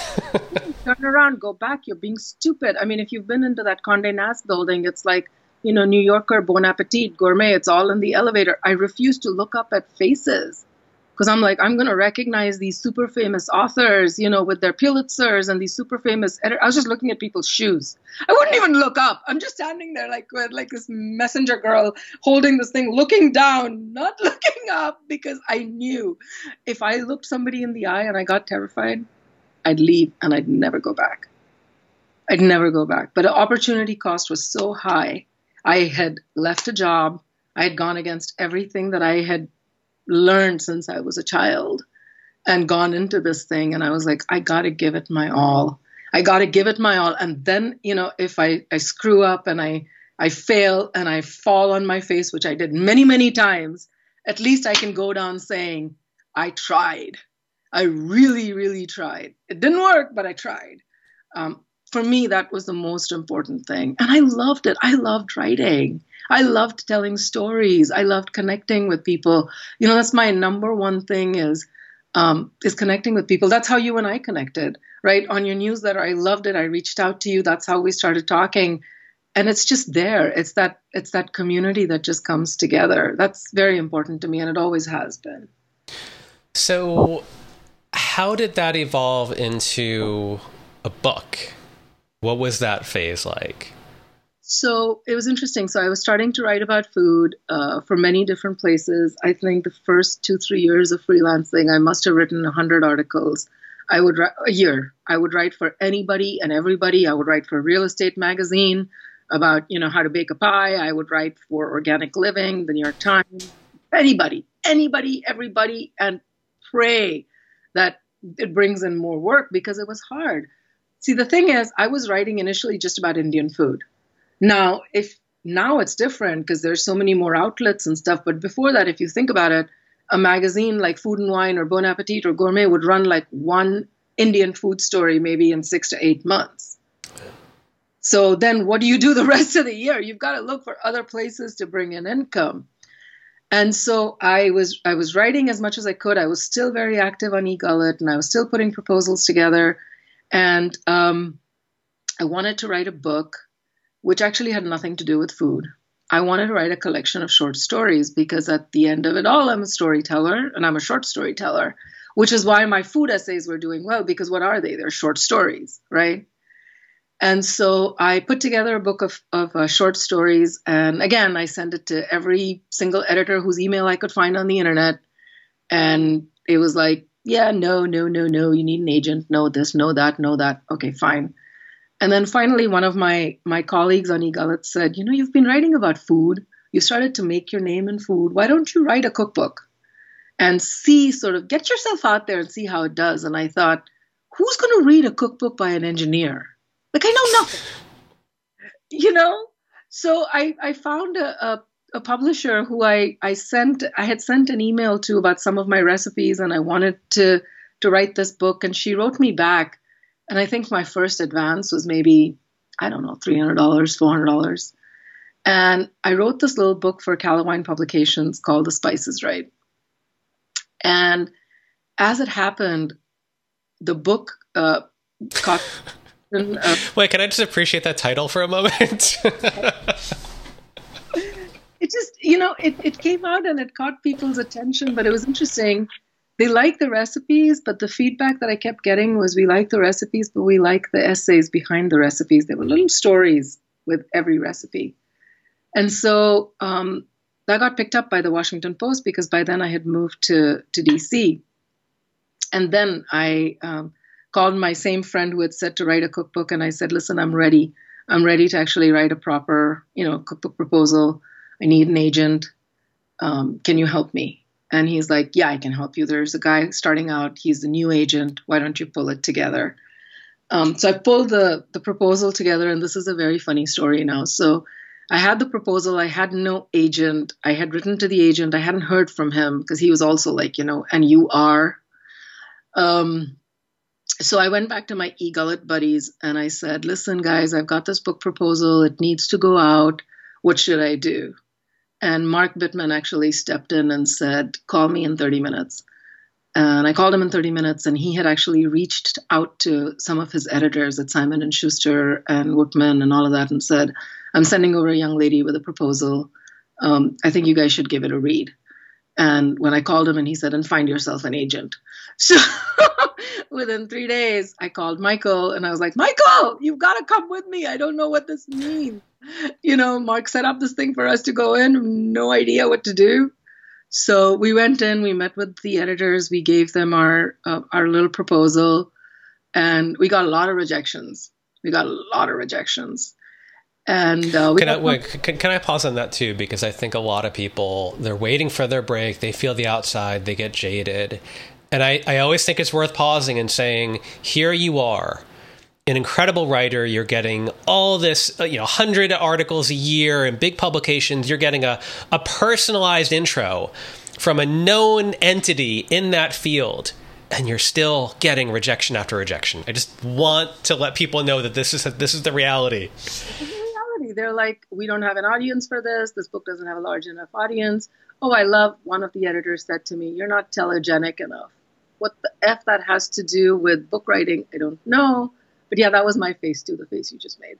Turn around, go back, you're being stupid. I mean, if you've been into that Condé Nast building, it's like, you know, New Yorker, Bon Appetit, Gourmet, it's all in the elevator. I refuse to look up at faces because I'm like, I'm going to recognize these super famous authors, you know, with their Pulitzers and these super famous editors. I was just looking at people's shoes. I wouldn't even look up. I'm just standing there like with like this messenger girl holding this thing, looking down, not looking up, because I knew if I looked somebody in the eye and I got terrified, I'd leave and I'd never go back. I'd never go back. But the opportunity cost was so high. I had left a job. I had gone against everything that I had learned since I was a child and gone into this thing. And I was like, I got to give it my all. I got to give it my all. And then, you know, if I, I screw up and I, I fail and I fall on my face, which I did many, many times, at least I can go down saying, I tried. I really, really tried. It didn't work, but I tried. Um, for me, that was the most important thing. And I loved it. I loved writing. I loved telling stories. I loved connecting with people. You know, that's my number one thing is, um, is connecting with people. That's how you and I connected, right? On your newsletter, I loved it. I reached out to you. That's how we started talking. And it's just there. It's that, it's that community that just comes together. That's very important to me, and it always has been. So how did that evolve into a book? What was that phase like? So it was interesting. So I was starting to write about food uh, for many different places. I think the first two, three years of freelancing, I must have written one hundred articles. I would write a year. I would write for anybody and everybody. I would write for Real Estate Magazine about, you know, how to bake a pie. I would write for Organic Living, the New York Times, anybody, anybody, everybody, and pray that it brings in more work because it was hard. See, the thing is, I was writing initially just about Indian food. Now, if now it's different because there's so many more outlets and stuff. But before that, if you think about it, a magazine like Food and Wine or Bon Appetit or Gourmet would run like one Indian food story maybe in six to eight months. So then what do you do the rest of the year? You've got to look for other places to bring in income. And so I was I was writing as much as I could. I was still very active on eGullet, and I was still putting proposals together. And um, I wanted to write a book, which actually had nothing to do with food. I wanted to write a collection of short stories because at the end of it all, I'm a storyteller, and I'm a short storyteller, which is why my food essays were doing well, because what are they? They're short stories, right? And so I put together a book of, of uh, short stories. And again, I sent it to every single editor whose email I could find on the internet. And it was like, yeah, no, no, no, no, you need an agent. No, this, no, that, no, that. Okay, fine. And then finally, one of my, my colleagues on eGullet said, you know, you've been writing about food. You started to make your name in food. Why don't you write a cookbook and see, sort of get yourself out there and see how it does? And I thought, who's going to read a cookbook by an engineer? Like, I know nothing, you know? So I, I found a, a, a publisher who I, I sent, I had sent an email to about some of my recipes, and I wanted to, to write this book. And she wrote me back. And I think my first advance was maybe, I don't know, three hundred dollars, four hundred dollars. And I wrote this little book for Calawine Publications called The Spice Is Right. And as it happened, the book uh, caught... Uh, Wait, can I just appreciate that title for a moment? It just, you know, it, it came out and it caught people's attention, but it was interesting. They liked the recipes, but the feedback that I kept getting was we like the recipes, but we like the essays behind the recipes. There were little stories with every recipe. And so um, that got picked up by the Washington Post because by then I had moved to, to D C. And then I... Um, called my same friend who had said to write a cookbook, and I said, listen, I'm ready. I'm ready to actually write a proper, you know, cookbook proposal. I need an agent. Um, can you help me? And he's like, yeah, I can help you. There's a guy starting out. He's the new agent. Why don't you pull it together? Um, so I pulled the, the proposal together, and this is a very funny story now. So I had the proposal. I had no agent. I had written to the agent. I hadn't heard from him because he was also like, you know, and you are. Um, So I went back to my eGullet buddies and I said, listen, guys, I've got this book proposal. It needs to go out. What should I do? And Mark Bittman actually stepped in and said, call me in thirty minutes. And I called him in thirty minutes, and he had actually reached out to some of his editors at Simon and Schuster and Whitman and all of that and said, I'm sending over a young lady with a proposal. Um, I think you guys should give it a read. And when I called him, and he said, and find yourself an agent. So within three days, I called Michael and I was like, Michael, you've got to come with me. I don't know what this means. You know, Mark set up this thing for us to go in, no idea what to do. So we went in, we met with the editors, we gave them our uh, our little proposal, and we got a lot of rejections. We got a lot of rejections. And uh, we can I wait, can, can I pause on that too? Because I think a lot of people, they're waiting for their break. They feel the outside, they get jaded. And I, I always think it's worth pausing and saying, here you are, an incredible writer. You're getting all this, you know, one hundred articles a year in big publications. You're getting a, a personalized intro from a known entity in that field. And you're still getting rejection after rejection. I just want to let people know that this is this is the reality. They're like, we don't have an audience for this. This book doesn't have a large enough audience. Oh, I love, one of the editors said to me, you're not telegenic enough. What the F that has to do with book writing, I don't know. But yeah, that was my face too, the face you just made.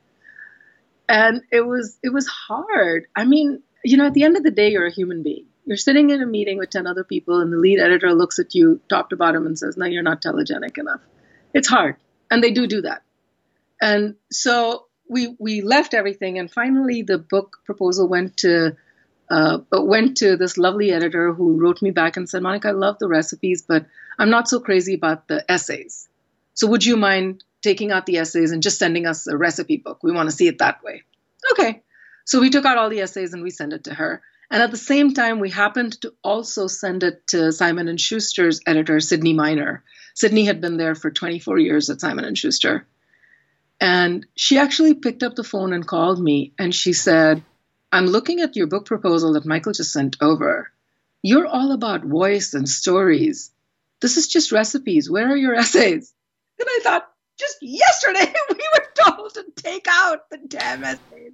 And it was, it was hard. I mean, you know, at the end of the day, you're a human being. You're sitting in a meeting with ten other people, and the lead editor looks at you top to bottom and says, no, you're not telegenic enough. It's hard. And they do do that. And so we we left everything, and finally the book proposal went to uh, went to this lovely editor who wrote me back and said, Monica, I love the recipes, but I'm not so crazy about the essays. So would you mind taking out the essays and just sending us a recipe book? We want to see it that way. Okay. So we took out all the essays and we sent it to her. And at the same time, we happened to also send it to Simon and Schuster's editor, Sydney Miner. Sydney had been there for twenty-four years at Simon and Schuster. And she actually picked up the phone and called me, and she said, I'm looking at your book proposal that Michael just sent over. You're all about voice and stories. This is just recipes. Where are your essays? And I thought, just yesterday we were told to take out the damn essays.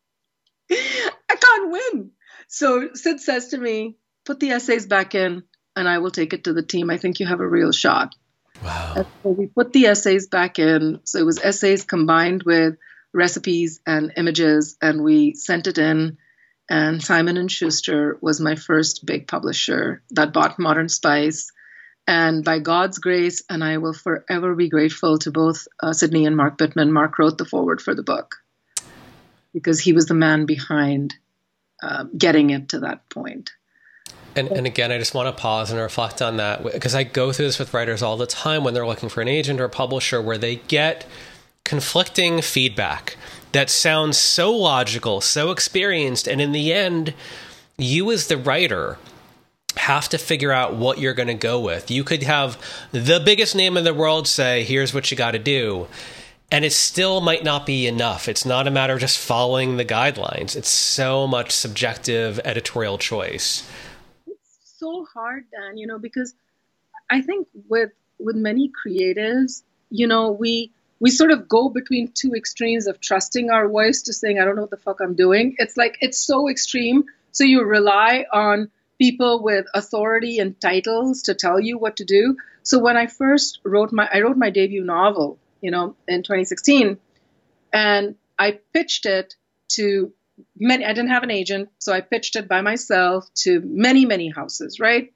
I can't win. So Sid says to me, put the essays back in and I will take it to the team. I think you have a real shot. Wow. And so we put the essays back in. So it was essays combined with recipes and images, and we sent it in. And Simon and Schuster was my first big publisher that bought Modern Spice. And by God's grace, and I will forever be grateful to both uh, Sydney and Mark Bittman. Mark wrote the foreword for the book because he was the man behind uh, getting it to that point. And, and again, I just want to pause and reflect on that, because I go through this with writers all the time when they're looking for an agent or a publisher, where they get conflicting feedback that sounds so logical, so experienced, and in the end, you as the writer have to figure out what you're going to go with. You could have the biggest name in the world say, here's what you got to do, and it still might not be enough. It's not a matter of just following the guidelines. It's so much subjective editorial choice. It's so hard, Dan, you know, because I think with with many creatives, you know, we we sort of go between two extremes of trusting our voice to saying, I don't know what the fuck I'm doing. It's like, it's so extreme. So you rely on people with authority and titles to tell you what to do. So when I first wrote my, I wrote my debut novel, you know, in twenty sixteen, and I pitched it to many, I didn't have an agent, so I pitched it by myself to many, many houses, right?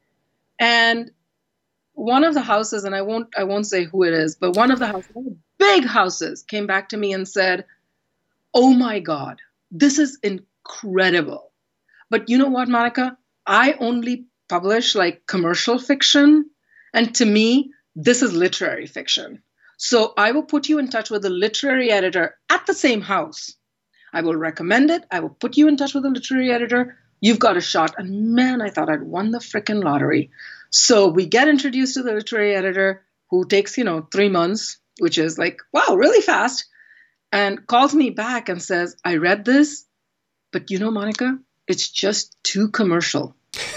And one of the houses, and I won't, I won't say who it is, but one of the houses, one of the big houses, came back to me and said, oh my God, this is incredible. But you know what, Monica? I only publish like commercial fiction. And to me, this is literary fiction. So I will put you in touch with a literary editor at the same house. I will recommend it. I will put you in touch with a literary editor. You've got a shot. And man, I thought I'd won the frickin' lottery. So we get introduced to the literary editor, who takes, you know, three months, which is like, wow, really fast, and calls me back and says, I read this, but you know, Monica, it's just too commercial.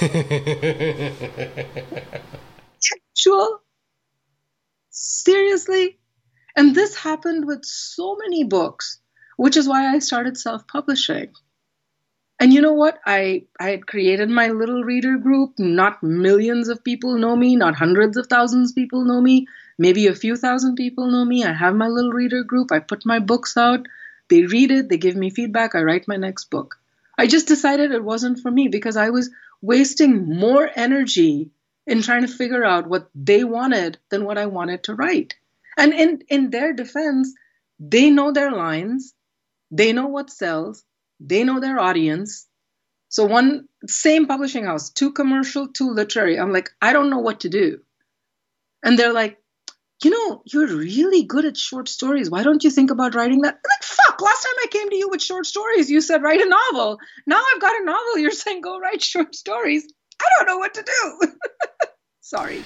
Actual? Seriously? And this happened with so many books, which is why I started self-publishing. And you know what? I, I had created my little reader group. Not millions of people know me. Not hundreds of thousands of people know me. Maybe a few thousand people know me. I have my little reader group. I put my books out. They read it. They give me feedback. I write my next book. I just decided it wasn't for me because I was wasting more energy in trying to figure out what they wanted than what I wanted to write. And in, in their defense, they know their lines. They know what sells. They know their audience. So one, same publishing house, two commercial, two literary. I'm like, I don't know what to do. And they're like, you know, you're really good at short stories. Why don't you think about writing that? I'm like, fuck, last time I came to you with short stories, you said write a novel. Now I've got a novel. You're saying go write short stories. I don't know what to do. Sorry.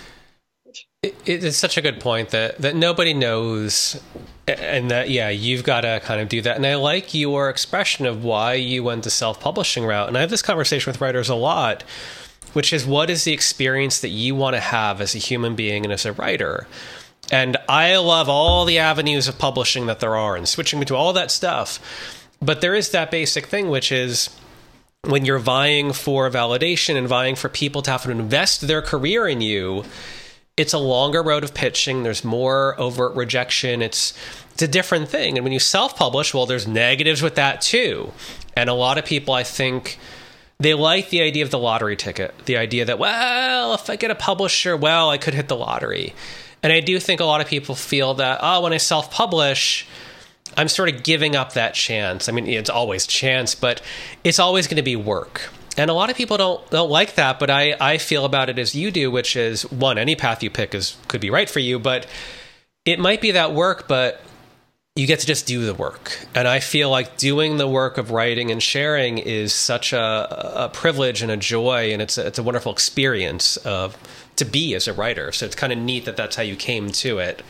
It, it's such a good point that, that nobody knows, and that, yeah, you've got to kind of do that. And I like your expression of why you went the self-publishing route. And I have this conversation with writers a lot, which is, what is the experience that you want to have as a human being and as a writer? And I love all the avenues of publishing that there are and switching between all that stuff. But there is that basic thing, which is when you're vying for validation and vying for people to have to invest their career in you, it's a longer road of pitching. There's more overt rejection. It's it's a different thing. And when you self-publish, well, there's negatives with that too. And a lot of people, I think, they like the idea of the lottery ticket, the idea that, well, if I get a publisher, well, I could hit the lottery. And I do think a lot of people feel that, oh, when I self-publish, I'm sort of giving up that chance. I mean, it's always chance, but it's always going to be work. And a lot of people don't don't like that, but I, I feel about it as you do, which is, one, any path you pick is could be right for you, but it might be that work, but you get to just do the work. And I feel like doing the work of writing and sharing is such a, a privilege and a joy, and it's a, it's a wonderful experience of to be as a writer. So it's kind of neat that that's how you came to it.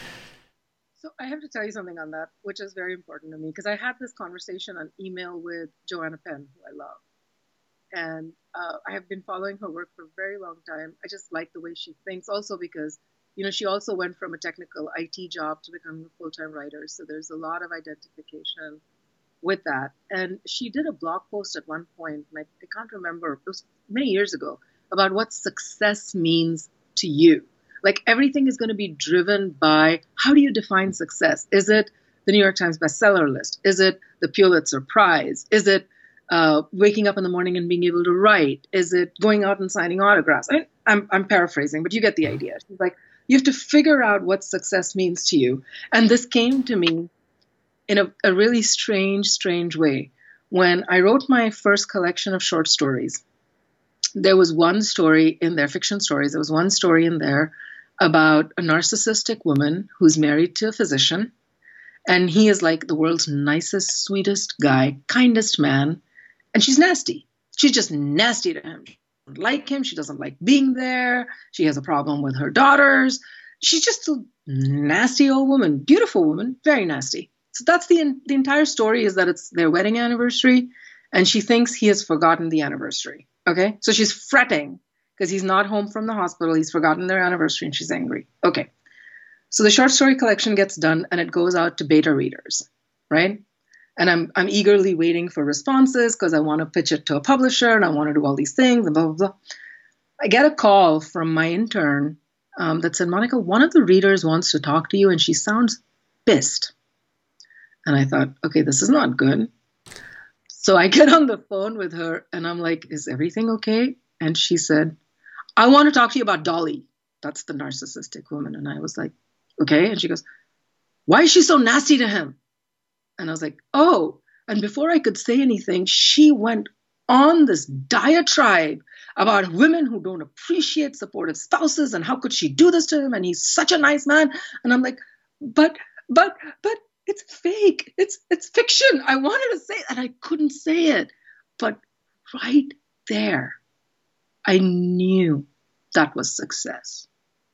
So I have to tell you something on that, which is very important to me, because I had this conversation on email with Joanna Penn, who I love. And uh, I have been following her work for a very long time. I just like the way she thinks, also because, you know, she also went from a technical I T job to becoming a full-time writer. So there's a lot of identification with that. And she did a blog post at one point, and I, I can't remember, it was many years ago, about what success means to you. Like everything is going to be driven by, how do you define success? Is it the New York Times bestseller list? Is it the Pulitzer Prize? Is it uh, waking up in the morning and being able to write? Is it going out and signing autographs? I mean, I'm, I'm paraphrasing, but you get the idea. She's like, you have to figure out what success means to you. And this came to me in a, a really strange, strange way. When I wrote my first collection of short stories, there was one story in there, fiction stories, there was one story in there about a narcissistic woman who's married to a physician. And he is like the world's nicest, sweetest guy, kindest man. And she's nasty. She's just nasty to him. She doesn't like him. She doesn't like being there. She has a problem with her daughters. She's just a nasty old woman, beautiful woman, very nasty. So that's the, the entire story, is that it's their wedding anniversary, and she thinks he has forgotten the anniversary. Okay? So she's fretting because he's not home from the hospital. He's forgotten their anniversary, and she's angry. Okay. So the short story collection gets done, and it goes out to beta readers, right? And I'm I'm eagerly waiting for responses because I want to pitch it to a publisher, and I want to do all these things, and blah, blah, blah. I get a call from my intern um, that said, Monica, one of the readers wants to talk to you, and she sounds pissed. And I thought, okay, this is not good. So I get on the phone with her, and I'm like, is everything okay? And she said, I want to talk to you about Dolly. That's the narcissistic woman. And I was like, okay. And she goes, why is she so nasty to him? And I was like, oh. And before I could say anything, she went on this diatribe about women who don't appreciate supportive spouses, and how could she do this to him? And he's such a nice man. And I'm like, but, but, but it's fake. It's, it's fiction. I wanted to say it, and I couldn't say it. But right there, I knew that was success.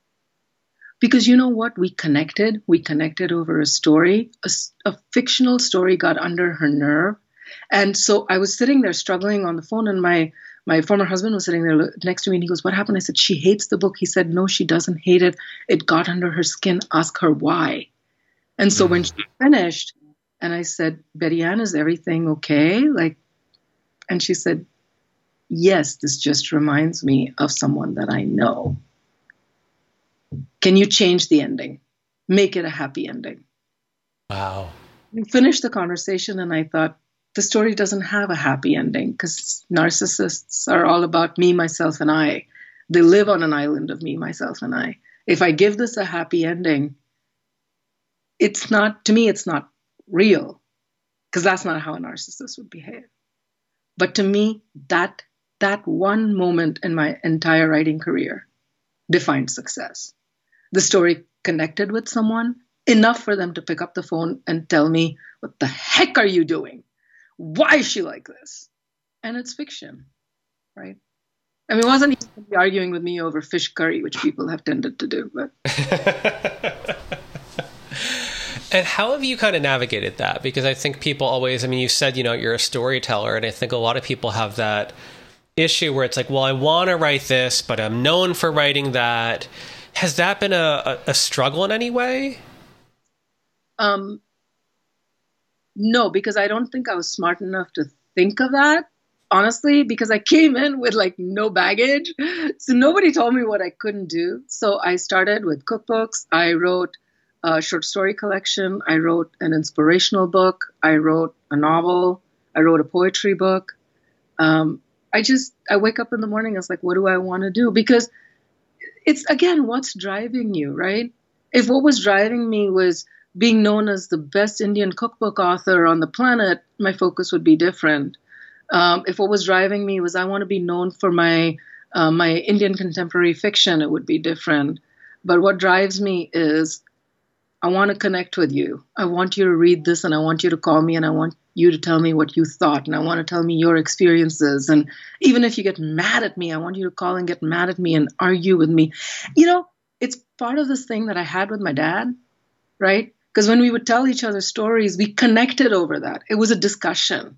Because you know what? We connected. We connected over a story. A, a fictional story got under her nerve. And so I was sitting there struggling on the phone, and my, my former husband was sitting there next to me, and he goes, what happened? I said, she hates the book. He said, no, she doesn't hate it. It got under her skin. Ask her why. And so mm-hmm. when she finished, and I said, Betty Ann, is everything okay? Like, and she said, yes, this just reminds me of someone that I know. Can you change the ending? Make it a happy ending. Wow. We finished the conversation, and I thought, the story doesn't have a happy ending, because narcissists are all about me, myself, and I. They live on an island of me, myself, and I. If I give this a happy ending, it's not, to me, it's not real, because that's not how a narcissist would behave. But to me, that that one moment in my entire writing career defined success. The story connected with someone enough for them to pick up the phone and tell me, what the heck are you doing? Why is she like this? And it's fiction, right? I mean, it wasn't even arguing with me over fish curry, which people have tended to do. But And how have you kind of navigated that? Because I think people always, I mean, you said, you know, you're a storyteller, and I think a lot of people have that issue where it's like, well, I want to write this, but I'm known for writing that. Has that been a, a, a struggle in any way? Um, no, because I don't think I was smart enough to think of that, honestly, because I came in with like no baggage. So nobody told me what I couldn't do. So I started with cookbooks. I wrote a short story collection. I wrote an inspirational book. I wrote a novel. I wrote a poetry book. Um, I just, I wake up in the morning, I was like, what do I want to do? Because it's, again, what's driving you, right? If what was driving me was being known as the best Indian cookbook author on the planet, my focus would be different. Um, if what was driving me was I want to be known for my uh, my Indian contemporary fiction, it would be different. But what drives me is I want to connect with you. I want you to read this, and I want you to call me, and I want you to tell me what you thought, and I want to tell me your experiences. And even if you get mad at me, I want you to call and get mad at me and argue with me. You know, it's part of this thing that I had with my dad, right? Because when we would tell each other stories, we connected over that. It was a discussion.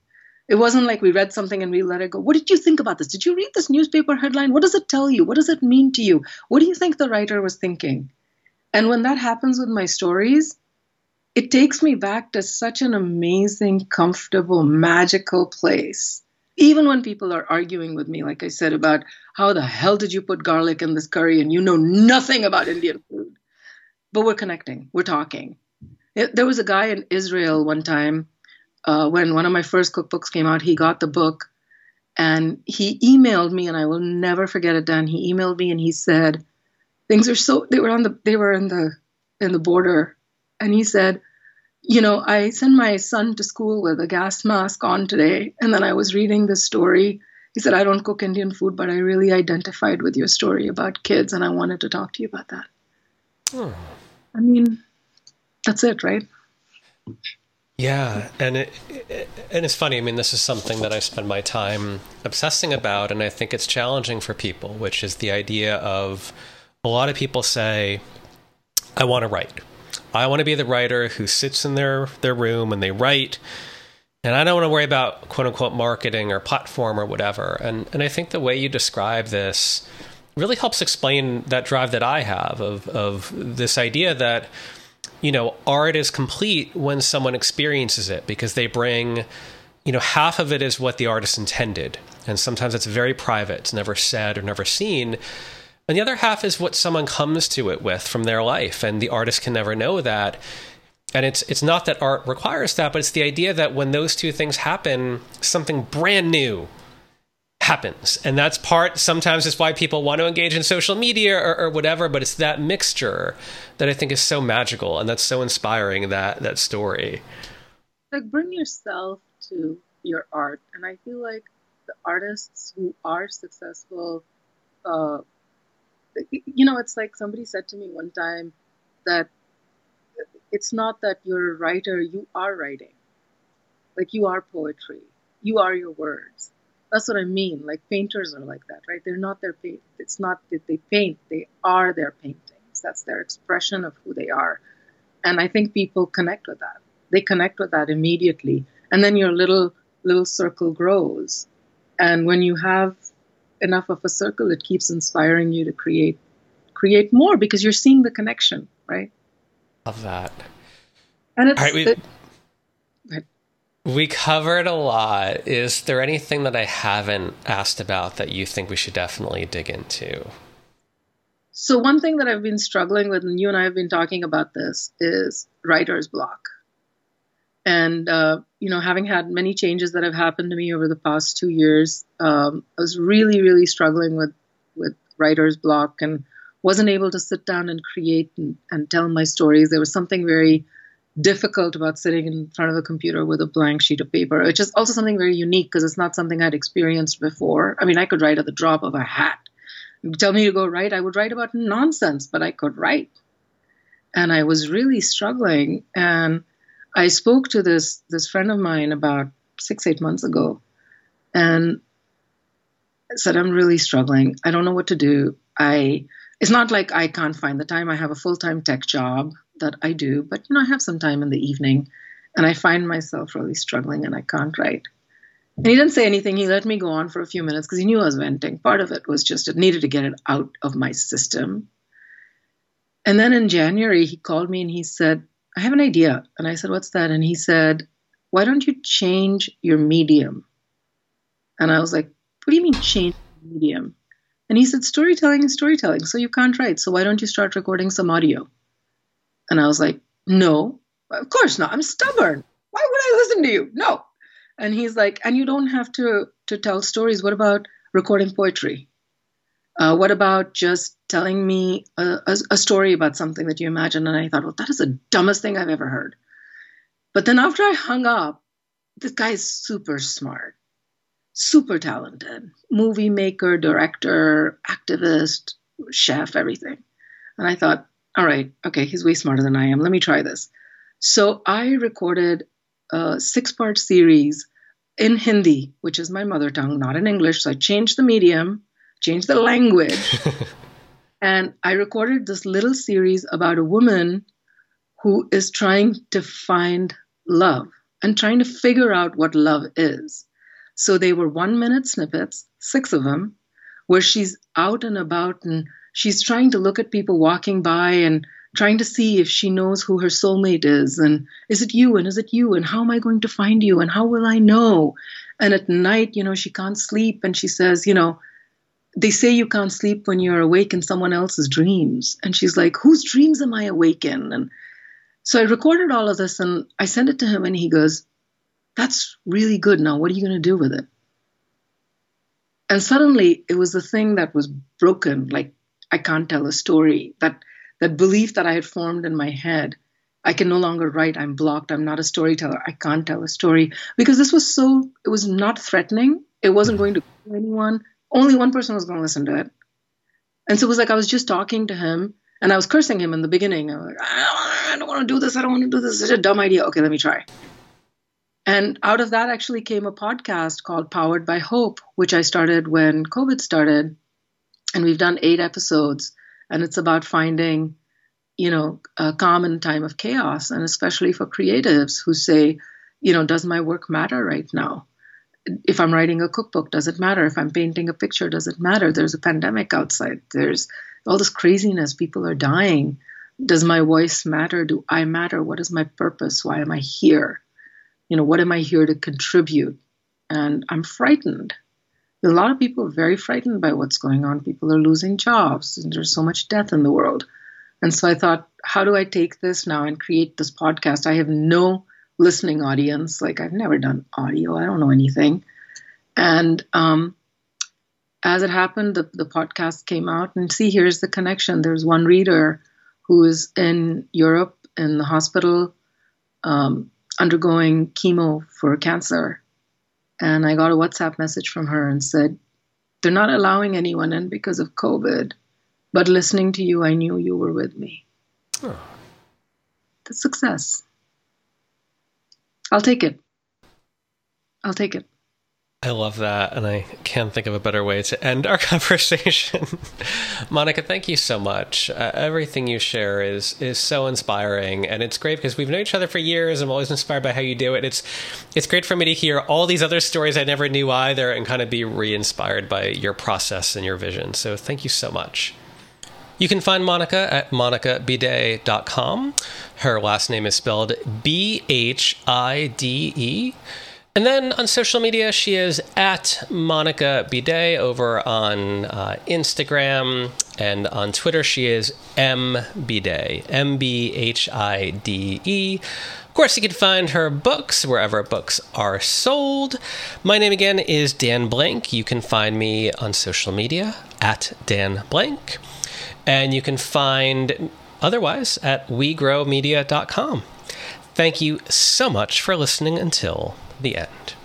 It wasn't like we read something and we let it go. What did you think about this? Did you read this newspaper headline? What does it tell you? What does it mean to you? What do you think the writer was thinking? And when that happens with my stories, it takes me back to such an amazing, comfortable, magical place. Even when people are arguing with me, like I said, about how the hell did you put garlic in this curry and you know nothing about Indian food. But we're connecting, we're talking. It, there was a guy in Israel one time, uh, when one of my first cookbooks came out, he got the book and he emailed me, and I will never forget it, Dan. He emailed me and he said, things are so, they were on the, they were in the, in the border. And he said, you know, I sent my son to school with a gas mask on today, and then I was reading this story. He said, I don't cook Indian food, but I really identified with your story about kids, and I wanted to talk to you about that. Oh. I mean, that's it, right? Yeah, and it, it and it's funny. I mean, this is something that I spend my time obsessing about, and I think it's challenging for people, which is the idea of a lot of people say, I want to write. I want to be the writer who sits in their, their room and they write, and I don't want to worry about quote unquote marketing or platform or whatever. And and I think the way you describe this really helps explain that drive that I have of of this idea that, you know, art is complete when someone experiences it, because they bring, you know, half of it is what the artist intended. And sometimes it's very private. It's never said or never seen. And the other half is what someone comes to it with from their life, and the artist can never know that. And it's it's not that art requires that, but it's the idea that when those two things happen, something brand new happens. And that's part, sometimes it's why people want to engage in social media or, or whatever, but it's that mixture that I think is so magical, and that's so inspiring, that that story. Like, bring yourself to your art. And I feel like the artists who are successful, uh, you know, it's like somebody said to me one time that it's not that you're a writer, you are writing. Like, you are poetry. You are your words. That's what I mean. Like, painters are like that, right? They're not their paint. It's not that they paint. They are their paintings. That's their expression of who they are. And I think people connect with that. They connect with that immediately. And then your little, little circle grows. And when you have enough of a circle, it keeps inspiring you to create create more, because you're seeing the connection, right? Love that. And it's, right, we, it, we covered a lot. Is there anything that I haven't asked about that you think we should definitely dig into? So one thing that I've been struggling with, and you and I have been talking about this, is writer's block. And, uh, you know, having had many changes that have happened to me over the past two years, um, I was really, really struggling with, with writer's block and wasn't able to sit down and create and, and tell my stories. There was something very difficult about sitting in front of a computer with a blank sheet of paper, which is also something very unique because it's not something I'd experienced before. I mean, I could write at the drop of a hat. You tell me to go write, I would write about nonsense, but I could write. And I was really struggling. And I spoke to this this friend of mine about six, eight months ago, and I said, I'm really struggling. I don't know what to do. I it's not like I can't find the time. I have a full-time tech job that I do, but you know, I have some time in the evening, and I find myself really struggling, and I can't write. And he didn't say anything. He let me go on for a few minutes because he knew I was venting. Part of it was just it needed to get it out of my system. And then in January, he called me and he said, I have an idea. And I said, what's that? And he said, why don't you change your medium? And I was like, what do you mean change medium? And he said, storytelling is storytelling. So you can't write. So why don't you start recording some audio? And I was like, no, of course not. I'm stubborn. Why would I listen to you? No. And he's like, and you don't have to, to tell stories. What about recording poetry? Uh, what about just telling me a, a, a story about something that you imagine? And I thought, well, that is the dumbest thing I've ever heard. But then after I hung up, this guy is super smart, super talented, movie maker, director, activist, chef, everything. And I thought, all right, okay, he's way smarter than I am. Let me try this. So I recorded a six-part series in Hindi, which is my mother tongue, not in English. So I changed the medium, changed the language. And I recorded this little series about a woman who is trying to find love and trying to figure out what love is. So they were one minute snippets, six of them, where she's out and about and she's trying to look at people walking by and trying to see if she knows who her soulmate is. And is it you? And is it you? And how am I going to find you? And how will I know? And at night, you know, she can't sleep. And she says, you know, they say you can't sleep when you're awake in someone else's dreams. And she's like, whose dreams am I awake in? And so I recorded all of this and I sent it to him and he goes, that's really good. Now, what are you going to do with it? And suddenly it was the thing that was broken. Like, I can't tell a story. That that belief that I had formed in my head, I can no longer write. I'm blocked. I'm not a storyteller. I can't tell a story. Because this was so, it was not threatening. It wasn't going to kill anyone. Only one person was going to listen to it. And so it was like I was just talking to him and I was cursing him in the beginning. I was like, I don't, I don't want to do this. I don't want to do this. It's such a dumb idea. Okay, let me try. And out of that actually came a podcast called Powered by Hope, which I started when COVID started. And we've done eight episodes. And it's about finding, you know, a calm in a time of chaos. And especially for creatives who say, you know, does my work matter right now? If I'm writing a cookbook, does it matter? If I'm painting a picture, does it matter? There's a pandemic outside. There's all this craziness. People are dying. Does my voice matter? Do I matter? What is my purpose? Why am I here? You know, what am I here to contribute? And I'm frightened. A lot of people are very frightened by what's going on. People are losing jobs, and there's so much death in the world. And so I thought, how do I take this now and create this podcast? I have no listening audience. Like, I've never done audio. I don't know anything. And um, as it happened, the, the podcast came out. And see, here's the connection. There's one reader who is in Europe in the hospital, um, undergoing chemo for cancer. And I got a WhatsApp message from her and said, they're not allowing anyone in because of COVID, but listening to you, I knew you were with me. Oh. That's success. I'll take it. I'll take it. I love that, and I can't think of a better way to end our conversation. Monica, thank you so much. Uh, everything you share is is so inspiring, and it's great because we've known each other for years. I'm always inspired by how you do it. It's it's great for me to hear all these other stories I never knew either and kind of be re-inspired by your process and your vision. So thank you so much. You can find Monica at monica bide dot com. Her last name is spelled B H I D E. And then on social media, she is at Monica Bide over on uh, Instagram, and on Twitter, she is M Bide, M B H I D E. Of course, you can find her books wherever books are sold. My name again is Dan Blank. You can find me on social media at Dan Blank, and you can find otherwise at we grow media dot com. Thank you so much for listening until the end.